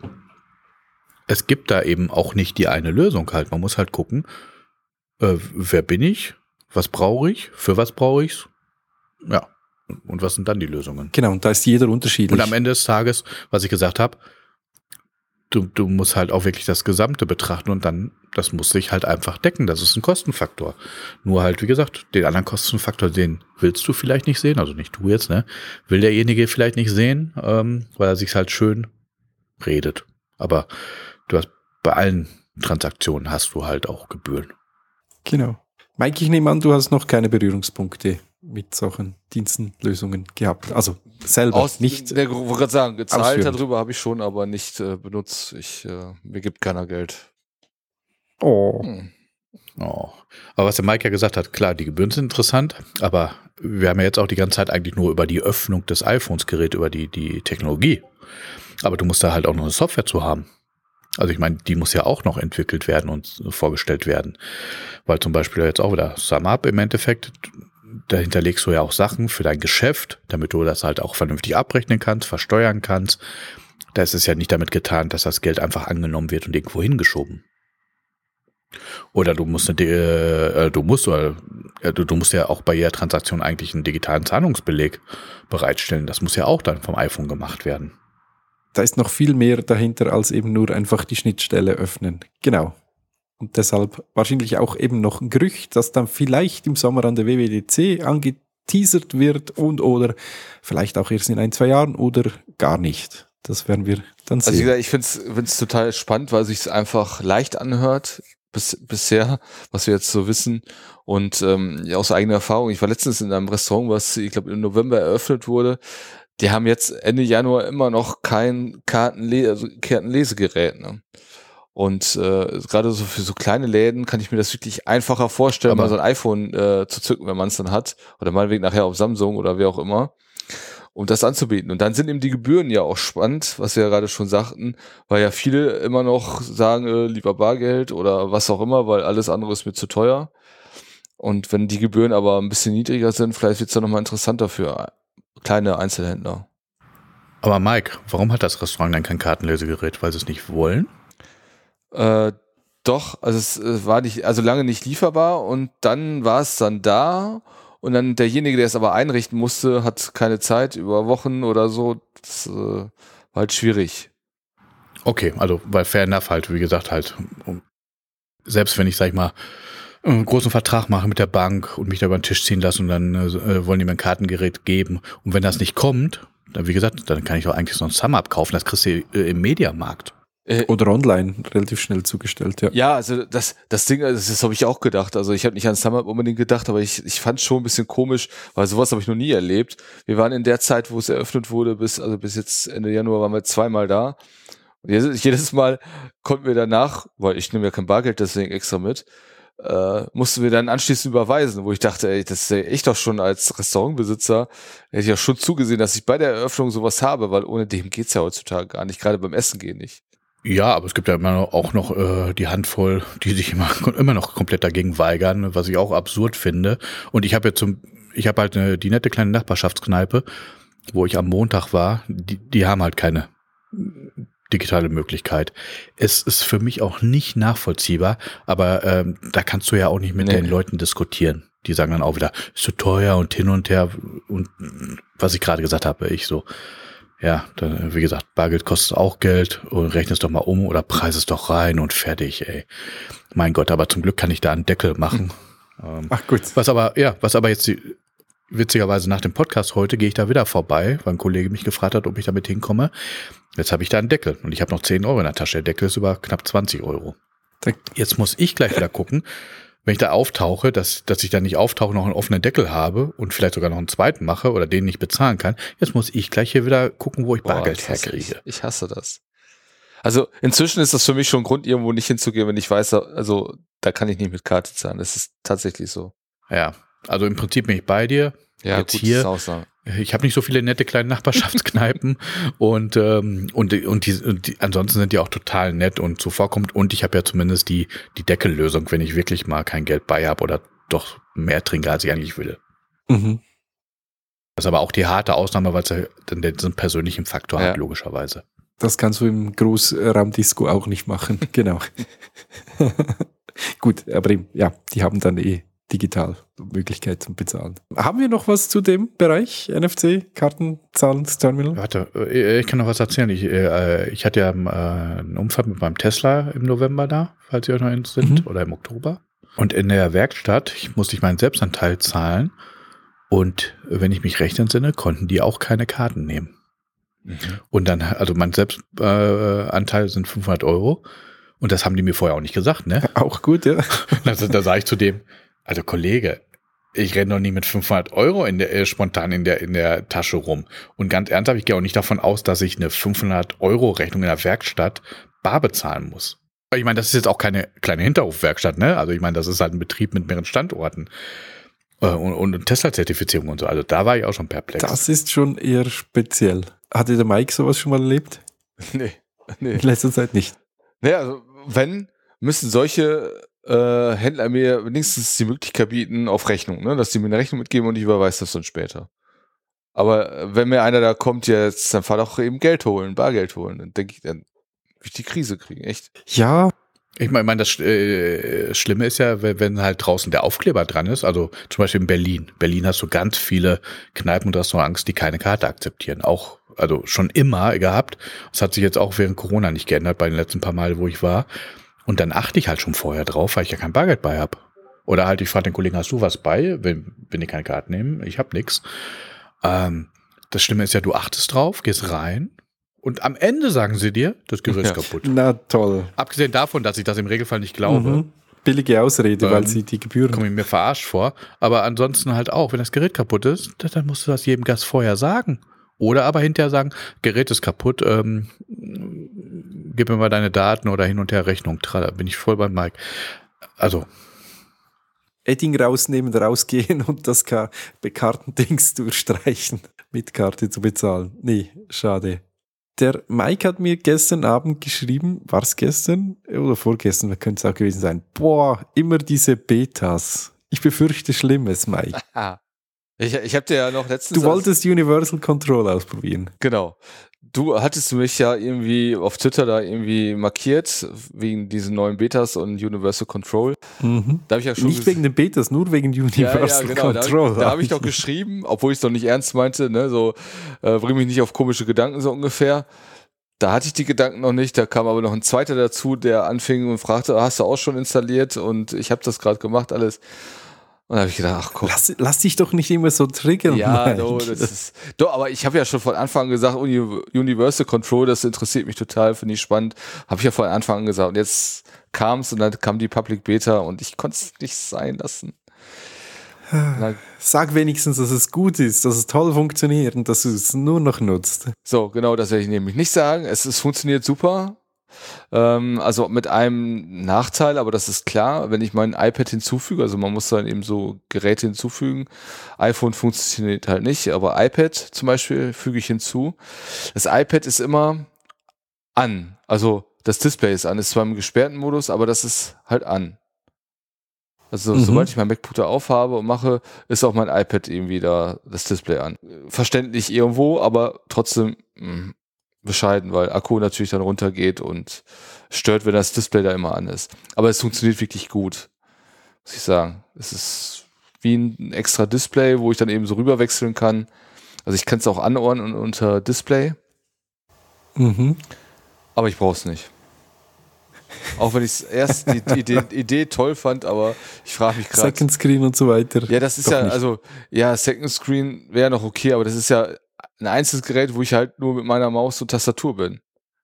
es gibt da eben auch nicht die eine Lösung halt. Man muss halt gucken, äh, wer bin ich? Was brauche ich? Für was brauche ich's? Ja. Und was sind dann die Lösungen? Genau, und da ist jeder unterschiedlich. Und am Ende des Tages, was ich gesagt habe, du, du musst halt auch wirklich das Gesamte betrachten und dann, das muss sich halt einfach decken. Das ist ein Kostenfaktor. Nur halt, wie gesagt, den anderen Kostenfaktor, den willst du vielleicht nicht sehen, also nicht du jetzt, ne? Will derjenige vielleicht nicht sehen, ähm, weil er sich halt schön redet. Aber du hast bei allen Transaktionen hast du halt auch Gebühren. Genau. Mike, ich nehme an, du hast noch keine Berührungspunkte mit solchen Diensten, Lösungen gehabt. Also selber Aus, nicht. Ich wollte gerade sagen, gezahlt ausführend. darüber habe ich schon, aber nicht äh, benutzt. Ich, äh, mir gibt keiner Geld. Oh. Hm. Oh. Aber was der Mike ja gesagt hat, klar, die Gebühren sind interessant, aber wir haben ja jetzt auch die ganze Zeit eigentlich nur über die Öffnung des iPhones geredet, über die, die Technologie. Aber du musst da halt auch noch eine Software zu haben. Also ich meine, die muss ja auch noch entwickelt werden und vorgestellt werden. Weil zum Beispiel jetzt auch wieder SumUp im Endeffekt, dahinter legst du ja auch Sachen für dein Geschäft, damit du das halt auch vernünftig abrechnen kannst, versteuern kannst. Da ist es ja nicht damit getan, dass das Geld einfach angenommen wird und irgendwo hingeschoben. Oder du musst, eine, äh, du musst, äh, du, du musst ja auch bei jeder Transaktion eigentlich einen digitalen Zahlungsbeleg bereitstellen. Das muss ja auch dann vom iPhone gemacht werden. Da ist noch viel mehr dahinter als eben nur einfach die Schnittstelle öffnen. Genau. Und deshalb wahrscheinlich auch eben noch ein Gerücht, das dann vielleicht im Sommer an der W W D C angeteasert wird und oder vielleicht auch erst in ein, zwei Jahren oder gar nicht. Das werden wir dann sehen. Also wie gesagt, ich finde es total spannend, weil es sich einfach leicht anhört bis, bisher, was wir jetzt so wissen. Und ähm, ja, aus eigener Erfahrung, ich war letztens in einem Restaurant, was ich glaube im November eröffnet wurde. Die haben jetzt Ende Januar immer noch kein Kartenle- also Kartenlesegerät. Ne? Und äh, gerade so für so kleine Läden kann ich mir das wirklich einfacher vorstellen, Aber mal so ein iPhone äh, zu zücken, wenn man es dann hat. Oder meinetwegen nachher auf Samsung oder wer auch immer. Um das anzubieten. Und dann sind eben die Gebühren ja auch spannend, was wir ja gerade schon sagten, weil ja viele immer noch sagen, äh, lieber Bargeld oder was auch immer, weil alles andere ist mir zu teuer. Und wenn die Gebühren aber ein bisschen niedriger sind, vielleicht wird es dann nochmal interessanter für kleine Einzelhändler. Aber Mike, warum hat das Restaurant dann kein Kartenlesegerät? Weil sie es nicht wollen? Äh, doch, also es äh, war nicht, also lange nicht lieferbar und dann war es dann da und dann derjenige, der es aber einrichten musste, hat keine Zeit über Wochen oder so. Das äh, war halt schwierig. Okay, also weil fair enough halt, wie gesagt, halt, um, selbst wenn ich, sag ich mal, einen großen Vertrag mache mit der Bank und mich da über den Tisch ziehen lasse und dann äh, wollen die mir ein Kartengerät geben. Und wenn das nicht kommt, dann wie gesagt, dann kann ich auch eigentlich so ein SumUp kaufen. Das kriegst du äh, im Mediamarkt. Äh, oder online, relativ schnell zugestellt, ja. Ja, also das, das Ding, das, das habe ich auch gedacht. Also ich habe nicht an SumUp unbedingt gedacht, aber ich, ich fand es schon ein bisschen komisch, weil sowas habe ich noch nie erlebt. Wir waren in der Zeit, wo es eröffnet wurde, bis also bis jetzt Ende Januar waren wir zweimal da. Und jedes, jedes Mal konnten wir danach, weil ich nehme ja kein Bargeld deswegen extra mit, äh, mussten wir dann anschließend überweisen, wo ich dachte, ey, das ist ja echt doch schon als Restaurantbesitzer, hätte ich ja schon zugesehen, dass ich bei der Eröffnung sowas habe, weil ohne dem geht's ja heutzutage gar nicht, gerade beim Essen gehen nicht. Ja, aber es gibt ja immer noch, auch noch äh, die Handvoll, die sich immer, immer noch komplett dagegen weigern, was ich auch absurd finde. Und ich habe jetzt zum, ich habe halt eine, die nette kleine Nachbarschaftskneipe, wo ich am Montag war, die, die haben halt keine digitale Möglichkeit. Es ist für mich auch nicht nachvollziehbar, aber ähm, da kannst du ja auch nicht mit Nee. den Leuten diskutieren. Die sagen dann auch wieder, ist zu teuer und hin und her und was ich gerade gesagt habe, ich so, ja, dann, wie gesagt, Bargeld kostet auch Geld und rechne es doch mal um oder preise es doch rein und fertig, ey. Mein Gott, aber zum Glück kann ich da einen Deckel machen. Ähm, Ach gut. was aber, ja, was aber jetzt die, witzigerweise nach dem Podcast heute gehe ich da wieder vorbei, weil ein Kollege mich gefragt hat, ob ich damit hinkomme. Jetzt habe ich da einen Deckel und ich habe noch zehn Euro in der Tasche. Der Deckel ist über knapp zwanzig Euro. Jetzt muss ich gleich wieder gucken, wenn ich da auftauche, dass, dass ich da nicht auftauche, noch einen offenen Deckel habe und vielleicht sogar noch einen zweiten mache oder den nicht bezahlen kann. Jetzt muss ich gleich hier wieder gucken, wo ich Boah, Bargeld ich hasse- herkriege. Ich, ich hasse das. Also inzwischen ist das für mich schon ein Grund, irgendwo nicht hinzugehen, wenn ich weiß, also da kann ich nicht mit Karte zahlen. Das ist tatsächlich so. Ja, also im Prinzip bin ich bei dir. Ja, Jetzt gut, hier- das ist auch so. Ich habe nicht so viele nette kleine Nachbarschaftskneipen und ähm, und und die, und die ansonsten sind die auch total nett und zuvorkommend und ich habe ja zumindest die die Deckellösung, wenn ich wirklich mal kein Geld bei habe oder doch mehr trinke, als ich eigentlich will. Mhm. Das ist aber auch die harte Ausnahme, weil es ja dann diesen persönlichen Faktor Ja. hat, logischerweise. Das kannst du im Großraumdisco auch nicht machen. Genau. Gut, aber eben, ja, die haben dann eh digital Möglichkeit zum Bezahlen. Haben wir noch was zu dem Bereich N F C, Karten, Zahlungsterminal? Warte, ich kann noch was erzählen. Ich, ich hatte ja einen Unfall mit meinem Tesla im November da, falls ihr euch noch sind, mhm. oder im Oktober. Und in der Werkstatt ich musste ich meinen Selbstanteil zahlen. Und wenn ich mich recht entsinne, konnten die auch keine Karten nehmen. Mhm. Und dann, also mein Selbstanteil sind fünfhundert Euro. Und das haben die mir vorher auch nicht gesagt, ne? Auch gut, ja. Also, da sage ich zu dem, also Kollege, ich renne doch nie mit fünfhundert Euro in der, äh, spontan in der, in der Tasche rum. Und ganz ernsthaft, ich gehe auch nicht davon aus, dass ich eine fünfhundert Euro Rechnung in der Werkstatt bar bezahlen muss. Ich meine, das ist jetzt auch keine kleine Hinterhofwerkstatt, ne? Also ich meine, das ist halt ein Betrieb mit mehreren Standorten. Äh, und, und Tesla-Zertifizierung und so. Also da war ich auch schon perplex. Das ist schon eher speziell. Hatte der Mike sowas schon mal erlebt? Nee, nee. In letzter Zeit nicht. Naja, also wenn, müssen solche äh, Händler mir wenigstens die Möglichkeit bieten auf Rechnung, ne? Dass die mir eine Rechnung mitgeben und ich überweise das dann später. Aber wenn mir einer da kommt, jetzt, dann fahr doch eben Geld holen, Bargeld holen, dann denke ich, dann will ich die Krise kriegen, echt. Ja. Ich meine, mein, das äh, Schlimme ist ja, wenn, wenn halt draußen der Aufkleber dran ist, also zum Beispiel in Berlin. Berlin hast du ganz viele Kneipen und Restaurants, die keine Karte akzeptieren. Auch, also schon immer gehabt. Das hat sich jetzt auch während Corona nicht geändert, bei den letzten paar Mal, wo ich war. Und dann achte ich halt schon vorher drauf, weil ich ja kein Bargeld bei habe. Oder halt, ich frage den Kollegen, hast du was bei? Wenn, wenn die keine Karte nehmen, ich habe nichts. Ähm, das Schlimme ist ja, du achtest drauf, gehst rein und am Ende sagen sie dir, das Gerät ist ja. kaputt. Na toll. Abgesehen davon, dass ich das im Regelfall nicht glaube. Mhm. Billige Ausrede, ähm, weil sie die Gebühren... Komme ich mir verarscht vor. Aber ansonsten halt auch, wenn das Gerät kaputt ist, dann musst du das jedem Gast vorher sagen. Oder aber hinterher sagen, Gerät ist kaputt, ähm, gib mir mal deine Daten oder hin und her Rechnung. Da bin ich voll beim Mike. Also... Edding rausnehmen, rausgehen und das Ka- Kartendings durchstreichen, mit Karte zu bezahlen. Nee, schade. Der Mike hat mir gestern Abend geschrieben, war es gestern oder vorgestern, könnte es auch gewesen sein. Boah, immer diese Betas. Ich befürchte Schlimmes, Mike. ich ich habe dir ja noch letztens... Du wolltest Universal Control ausprobieren. Genau. Du hattest mich ja irgendwie auf Twitter da irgendwie markiert, wegen diesen neuen Betas und Universal Control. Mhm. Da hab ich ja schon nicht wegen den Betas, nur wegen Universal ja, ja, genau. Control. Da, da habe ich doch geschrieben, obwohl ich es doch nicht ernst meinte, ne, so äh, bring mich nicht auf komische Gedanken, so ungefähr. Da hatte ich die Gedanken noch nicht, da kam aber noch ein zweiter dazu, der anfing und fragte, hast du auch schon installiert? Und ich habe das gerade gemacht, alles. Und da habe ich gedacht, ach komm. Lass, lass dich doch nicht immer so triggern. Ja, do, das ist, do, aber ich habe ja schon von Anfang an gesagt, Universal Control, das interessiert mich total, finde ich spannend. Habe ich ja von Anfang an gesagt. Und jetzt kam es und dann kam die Public Beta und ich konnte es nicht sein lassen. Dann, Sag wenigstens, dass es gut ist, dass es toll funktioniert und dass du es nur noch nutzt. So, genau, das werde ich nämlich nicht sagen. Es, es funktioniert super. Ähm, also mit einem Nachteil, aber das ist klar, wenn ich mein iPad hinzufüge, also man muss dann eben so Geräte hinzufügen. iPhone funktioniert halt nicht, aber iPad zum Beispiel füge ich hinzu. Das iPad ist immer an, also das Display ist an, ist zwar im gesperrten Modus, aber das ist halt an. Also mhm. sobald ich mein MacBook da aufhabe und mache, ist auch mein iPad irgendwie da das Display an. Verständlich irgendwo, aber trotzdem mh, bescheiden, weil Akku natürlich dann runtergeht und stört, wenn das Display da immer an ist. Aber es funktioniert wirklich gut, muss ich sagen. Es ist wie ein extra Display, wo ich dann eben so rüber wechseln kann. Also ich kann es auch anordnen unter Display. Mhm. Aber ich brauche es nicht. Auch wenn ich erst die, die Idee, Idee toll fand, aber ich frage mich gerade. Second Screen und so weiter. Ja, das ist Doch ja, nicht. also, ja, Second Screen wäre noch okay, aber das ist ja ein einzelnes Gerät, wo ich halt nur mit meiner Maus und Tastatur bin.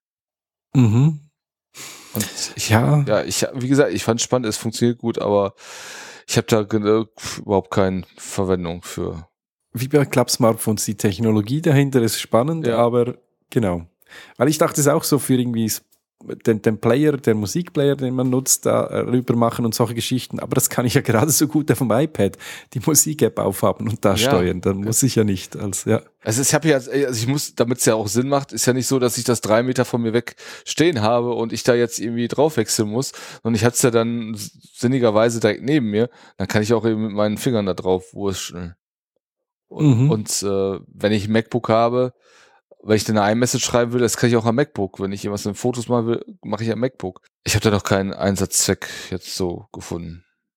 Mhm. Und ich, ja. ja, ich, wie gesagt, ich fand es spannend, es funktioniert gut, aber ich habe da äh, überhaupt keine Verwendung für. Wie bei Club-Smartphones, die Technologie dahinter ist spannend, ja. aber genau. Weil ich dachte es auch so für irgendwie Den, den Player, den Musikplayer, den man nutzt, da rüber machen und solche Geschichten. Aber das kann ich ja gerade so gut auf dem iPad die Musik-App aufhaben und da ja, steuern. Dann muss ich ja nicht als, ja. Also ich habe ja, also ich muss, damit es ja auch Sinn macht, ist ja nicht so, dass ich das drei Meter von mir weg stehen habe und ich da jetzt irgendwie drauf wechseln muss. Und ich hatte es ja dann sinnigerweise direkt neben mir. Dann kann ich auch eben mit meinen Fingern da drauf, wo es schnell. Und, mhm. und äh, wenn ich ein MacBook habe, weil ich dann eine iMessage schreiben will, das kann ich auch am MacBook. Wenn ich irgendwas in Fotos machen will, mache ich am MacBook. Ich habe da noch keinen Einsatzzweck jetzt so gefunden.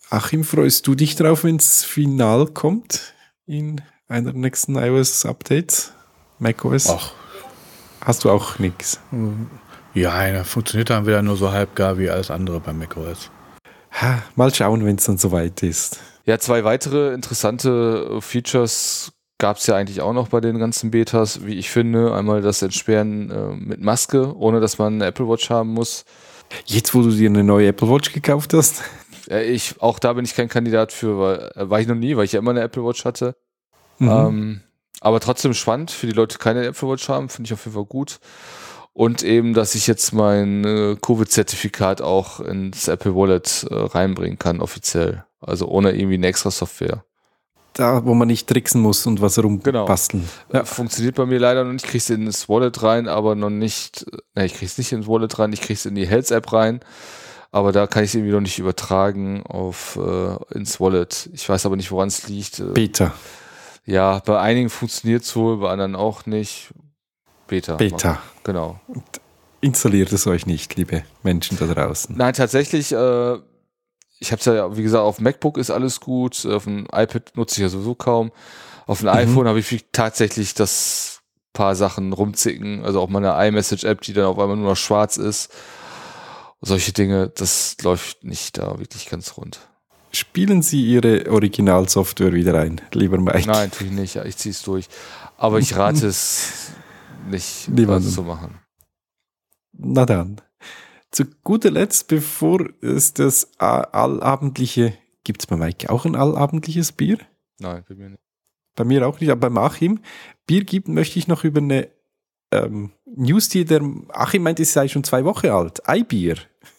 Achim, freust du dich drauf, wenn es final kommt in einer der nächsten iOS-Updates? macOS? Ach. Hast du auch nichts? Ja, ja, funktioniert dann wieder nur so halbgar wie alles andere bei macOS. Ha, mal schauen, wenn es dann soweit ist. Ja, zwei weitere interessante Features gab es ja eigentlich auch noch bei den ganzen Betas, wie ich finde. Einmal das Entsperren äh, mit Maske, ohne dass man eine Apple Watch haben muss. Jetzt, wo du dir eine neue Apple Watch gekauft hast? Ja, ich, auch da bin ich kein Kandidat für, weil äh, war ich noch nie, weil ich ja immer eine Apple Watch hatte. Mhm. Ähm, aber trotzdem spannend für die Leute, die keine Apple Watch haben, finde ich auf jeden Fall gut. Und eben, dass ich jetzt mein äh, Covid-Zertifikat auch ins Apple Wallet äh, reinbringen kann, offiziell. Also ohne irgendwie eine extra Software. Da, wo man nicht tricksen muss und was rumbasteln. Genau. Ja. Funktioniert bei mir leider noch nicht. Ich kriege es ins Wallet rein, aber noch nicht, ne, ich kriege es nicht ins Wallet rein, ich kriege es in die Health-App rein. Aber da kann ich es irgendwie noch nicht übertragen auf äh, ins Wallet. Ich weiß aber nicht, woran es liegt. Beta. Ja, bei einigen funktioniert es wohl, bei anderen auch nicht. Beta. Beta. Machen. Genau. Installiert es euch nicht, liebe Menschen da draußen. Nein, tatsächlich, äh, ich habe es ja, wie gesagt, auf dem MacBook ist alles gut, auf dem iPad nutze ich ja sowieso kaum. Auf dem mhm. iPhone habe ich tatsächlich das paar Sachen rumzicken, also auch meine iMessage-App, die dann auf einmal nur noch schwarz ist. Solche Dinge, das läuft nicht da wirklich ganz rund. Spielen Sie Ihre Originalsoftware wieder ein, lieber Mike? Nein, tue ich nicht, ich ziehe es durch. Aber ich rate es nicht, Niemanden. das zu machen. Na dann. Zu guter Letzt, bevor es das allabendliche, gibt es bei Mike auch ein allabendliches Bier? Nein, bei mir nicht. Bei mir auch nicht, aber bei Achim Bier gibt, möchte ich noch über eine ähm, News, die der Achim meint, es sei schon zwei Wochen alt. Eibier.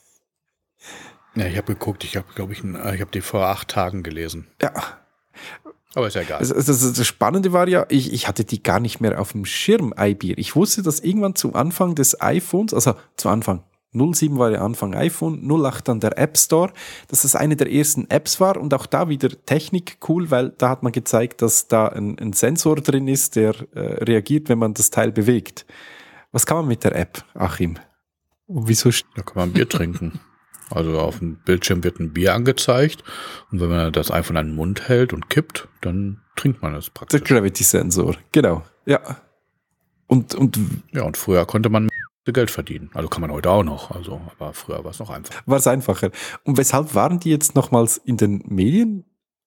Ja, ich habe geguckt, ich habe, glaube ich, ich habe die vor acht Tagen gelesen. Ja. Aber ist ja egal. Das, das, das Spannende war ja, ich, ich hatte die gar nicht mehr auf dem Schirm, Eibier. Ich wusste, dass irgendwann zum Anfang des iPhones, also zu Anfang, null sieben war der Anfang iPhone, null acht dann der App Store, dass das eine der ersten Apps war und auch da wieder Technik cool, weil da hat man gezeigt, dass da ein, ein Sensor drin ist, der äh, reagiert, wenn man das Teil bewegt. Was kann man mit der App, Achim? Und wieso? Da kann man Bier trinken. Also auf dem Bildschirm wird ein Bier angezeigt und wenn man das iPhone an den Mund hält und kippt, dann trinkt man das praktisch. Der Gravity-Sensor, genau, ja. Und, und ja, und früher konnte man Geld verdienen. Also kann man heute auch noch, also, aber früher war es noch einfacher. War es einfacher. Und weshalb waren die jetzt nochmals in den Medien?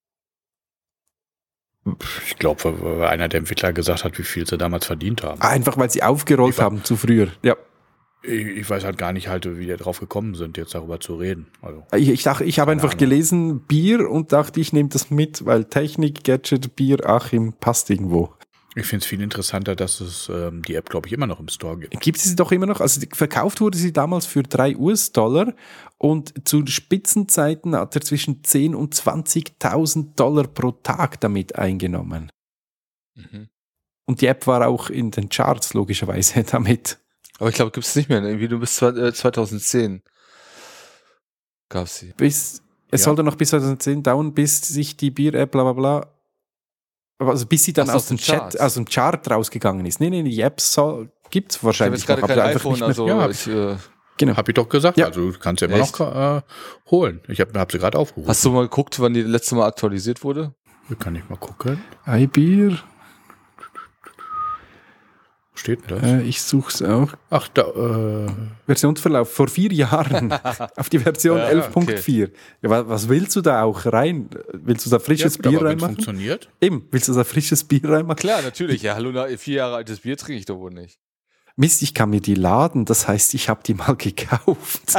Ich glaube, weil einer der Entwickler gesagt hat, wie viel sie damals verdient haben. Einfach, weil sie aufgerollt war, haben zu früher, ja. Ich, ich weiß halt gar nicht halt, wie die drauf gekommen sind, jetzt darüber zu reden. Also, ich, ich dachte, ich habe einfach Ahnung. gelesen Bier und dachte, ich nehme das mit, weil Technik, Gadget, Bier, Achim passt irgendwo. Ich finde es viel interessanter, dass es ähm, die App, glaube ich, immer noch im Store gibt. Gibt es sie doch immer noch? Also verkauft wurde sie damals für drei US-Dollar und zu Spitzenzeiten hat er zwischen zehn und zwanzigtausend Dollar pro Tag damit eingenommen. Mhm. Und die App war auch in den Charts logischerweise damit. Aber ich glaube, gibt es nicht mehr. Irgendwie nur bis zweitausendzehn gab es sie. Bis, es Ja. sollte noch bis zweitausendzehn dauern, bis sich die Bier-App bla bla bla, also bis sie dann Ach so, aus dem aus den Chat, Charts. aus dem Chart rausgegangen ist. Nee, nee, die App gibt es Ich habe wahrscheinlich jetzt gerade noch, kein aber einfach iPhone, nicht mehr. also Ja, ich, äh, Genau. Hab ich doch gesagt. Ja. Also du kannst ja immer Echt? noch äh, holen. Ich habe hab sie gerade aufgerufen. hast du mal geguckt, wann die letzte Mal aktualisiert wurde? Kann ich mal gucken. Eibier, Wo steht denn das? äh, ich suche es auch. Ach, da, äh, Versionsverlauf vor vier Jahren auf die Version Ja, elf Punkt vier. Ja, wa- was willst du da auch rein? Willst du da frisches ja, gut, Bier aber wenn's reinmachen? funktioniert. Eben, willst du da frisches Bier reinmachen? Klar, natürlich. Ja, hallo, na, vier Jahre altes Bier trinke ich doch wohl nicht. Mist, ich kann mir die laden, das heißt, ich habe die mal gekauft.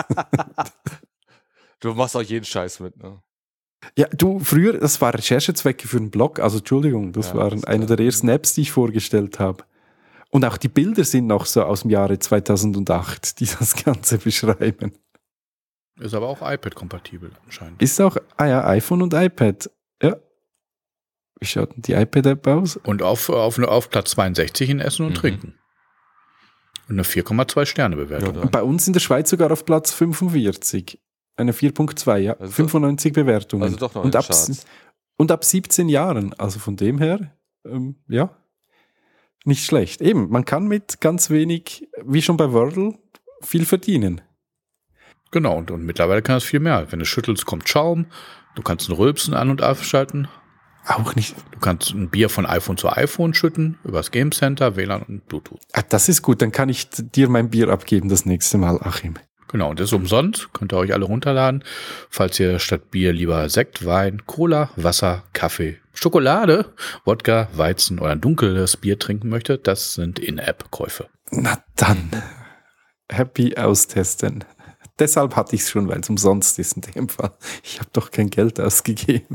Du machst auch jeden Scheiß mit, ne? Ja, du, früher, das war Recherchezwecke für einen Blog, also Entschuldigung, das Ja, waren das eine war- der ersten Apps, die ich vorgestellt habe. Und auch die Bilder sind noch so aus dem Jahre zweitausendacht, die das Ganze beschreiben. Ist aber auch iPad-kompatibel anscheinend. Ist auch, ah ja, iPhone und iPad. Ja. Wie schaut denn die iPad-App aus? Und auf, auf, auf Platz zweiundsechzig in Essen und Mhm. Trinken. Und eine vier Komma zwei Sterne Bewertung. Ja, Und bei uns in der Schweiz sogar auf Platz fünfundvierzig. Eine vier Punkt zwei, ja. Also- fünfundneunzig Bewertungen. Also doch noch und in den ab, Charts. und ab siebzehn Jahren. Also von dem her, ähm, ja, nicht schlecht. Eben, man kann mit ganz wenig, wie schon bei Wordle, viel verdienen. Genau, und, und mittlerweile kann es viel mehr. Wenn du schüttelst, kommt Schaum. Du kannst ein Rülpsen an- und ausschalten. Auch nicht. Du kannst ein Bier von iPhone zu iPhone schütten, übers Game Center, W L A N und Bluetooth. Ah, das ist gut, dann kann ich dir mein Bier abgeben das nächste Mal, Achim. Genau, und das ist umsonst, könnt ihr euch alle runterladen, falls ihr statt Bier lieber Sekt, Wein, Cola, Wasser, Kaffee, Schokolade, Wodka, Weizen oder ein dunkles Bier trinken möchtet. Das sind In-App-Käufe. Na dann, happy austesten. Deshalb hatte ich es schon, weil es umsonst ist in dem Fall. Ich habe doch kein Geld ausgegeben.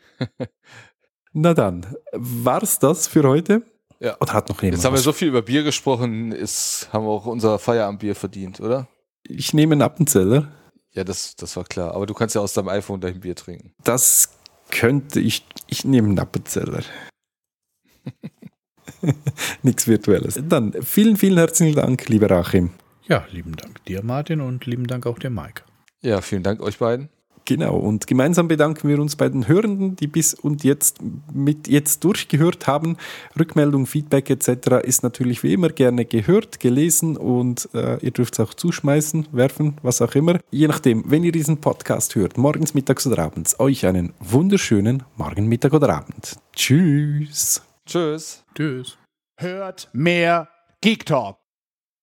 Na dann, war's das für heute? Ja. Oder hat noch jemand Jetzt haben wir was? so viel über Bier gesprochen, ist, haben wir auch unser Feierabendbier verdient, oder? Ich nehme einen Appenzeller. Ja, das, das war klar. Aber du kannst ja aus deinem iPhone dein Bier trinken. Das könnte ich. Ich nehme einen Appenzeller. Nichts Virtuelles. Dann vielen, vielen herzlichen Dank, lieber Achim. Ja, lieben Dank dir, Martin, und lieben Dank auch dir, Mike. Ja, vielen Dank euch beiden. Genau, und gemeinsam bedanken wir uns bei den Hörenden, die bis und jetzt mit jetzt durchgehört haben. Rückmeldung, Feedback et cetera ist natürlich wie immer gerne gehört, gelesen und äh, ihr dürft es auch zuschmeißen, werfen, was auch immer. Je nachdem, wenn ihr diesen Podcast hört, morgens, mittags oder abends, euch einen wunderschönen Morgen, Mittag oder Abend. Tschüss. Tschüss. Tschüss. Hört mehr Geek Talk.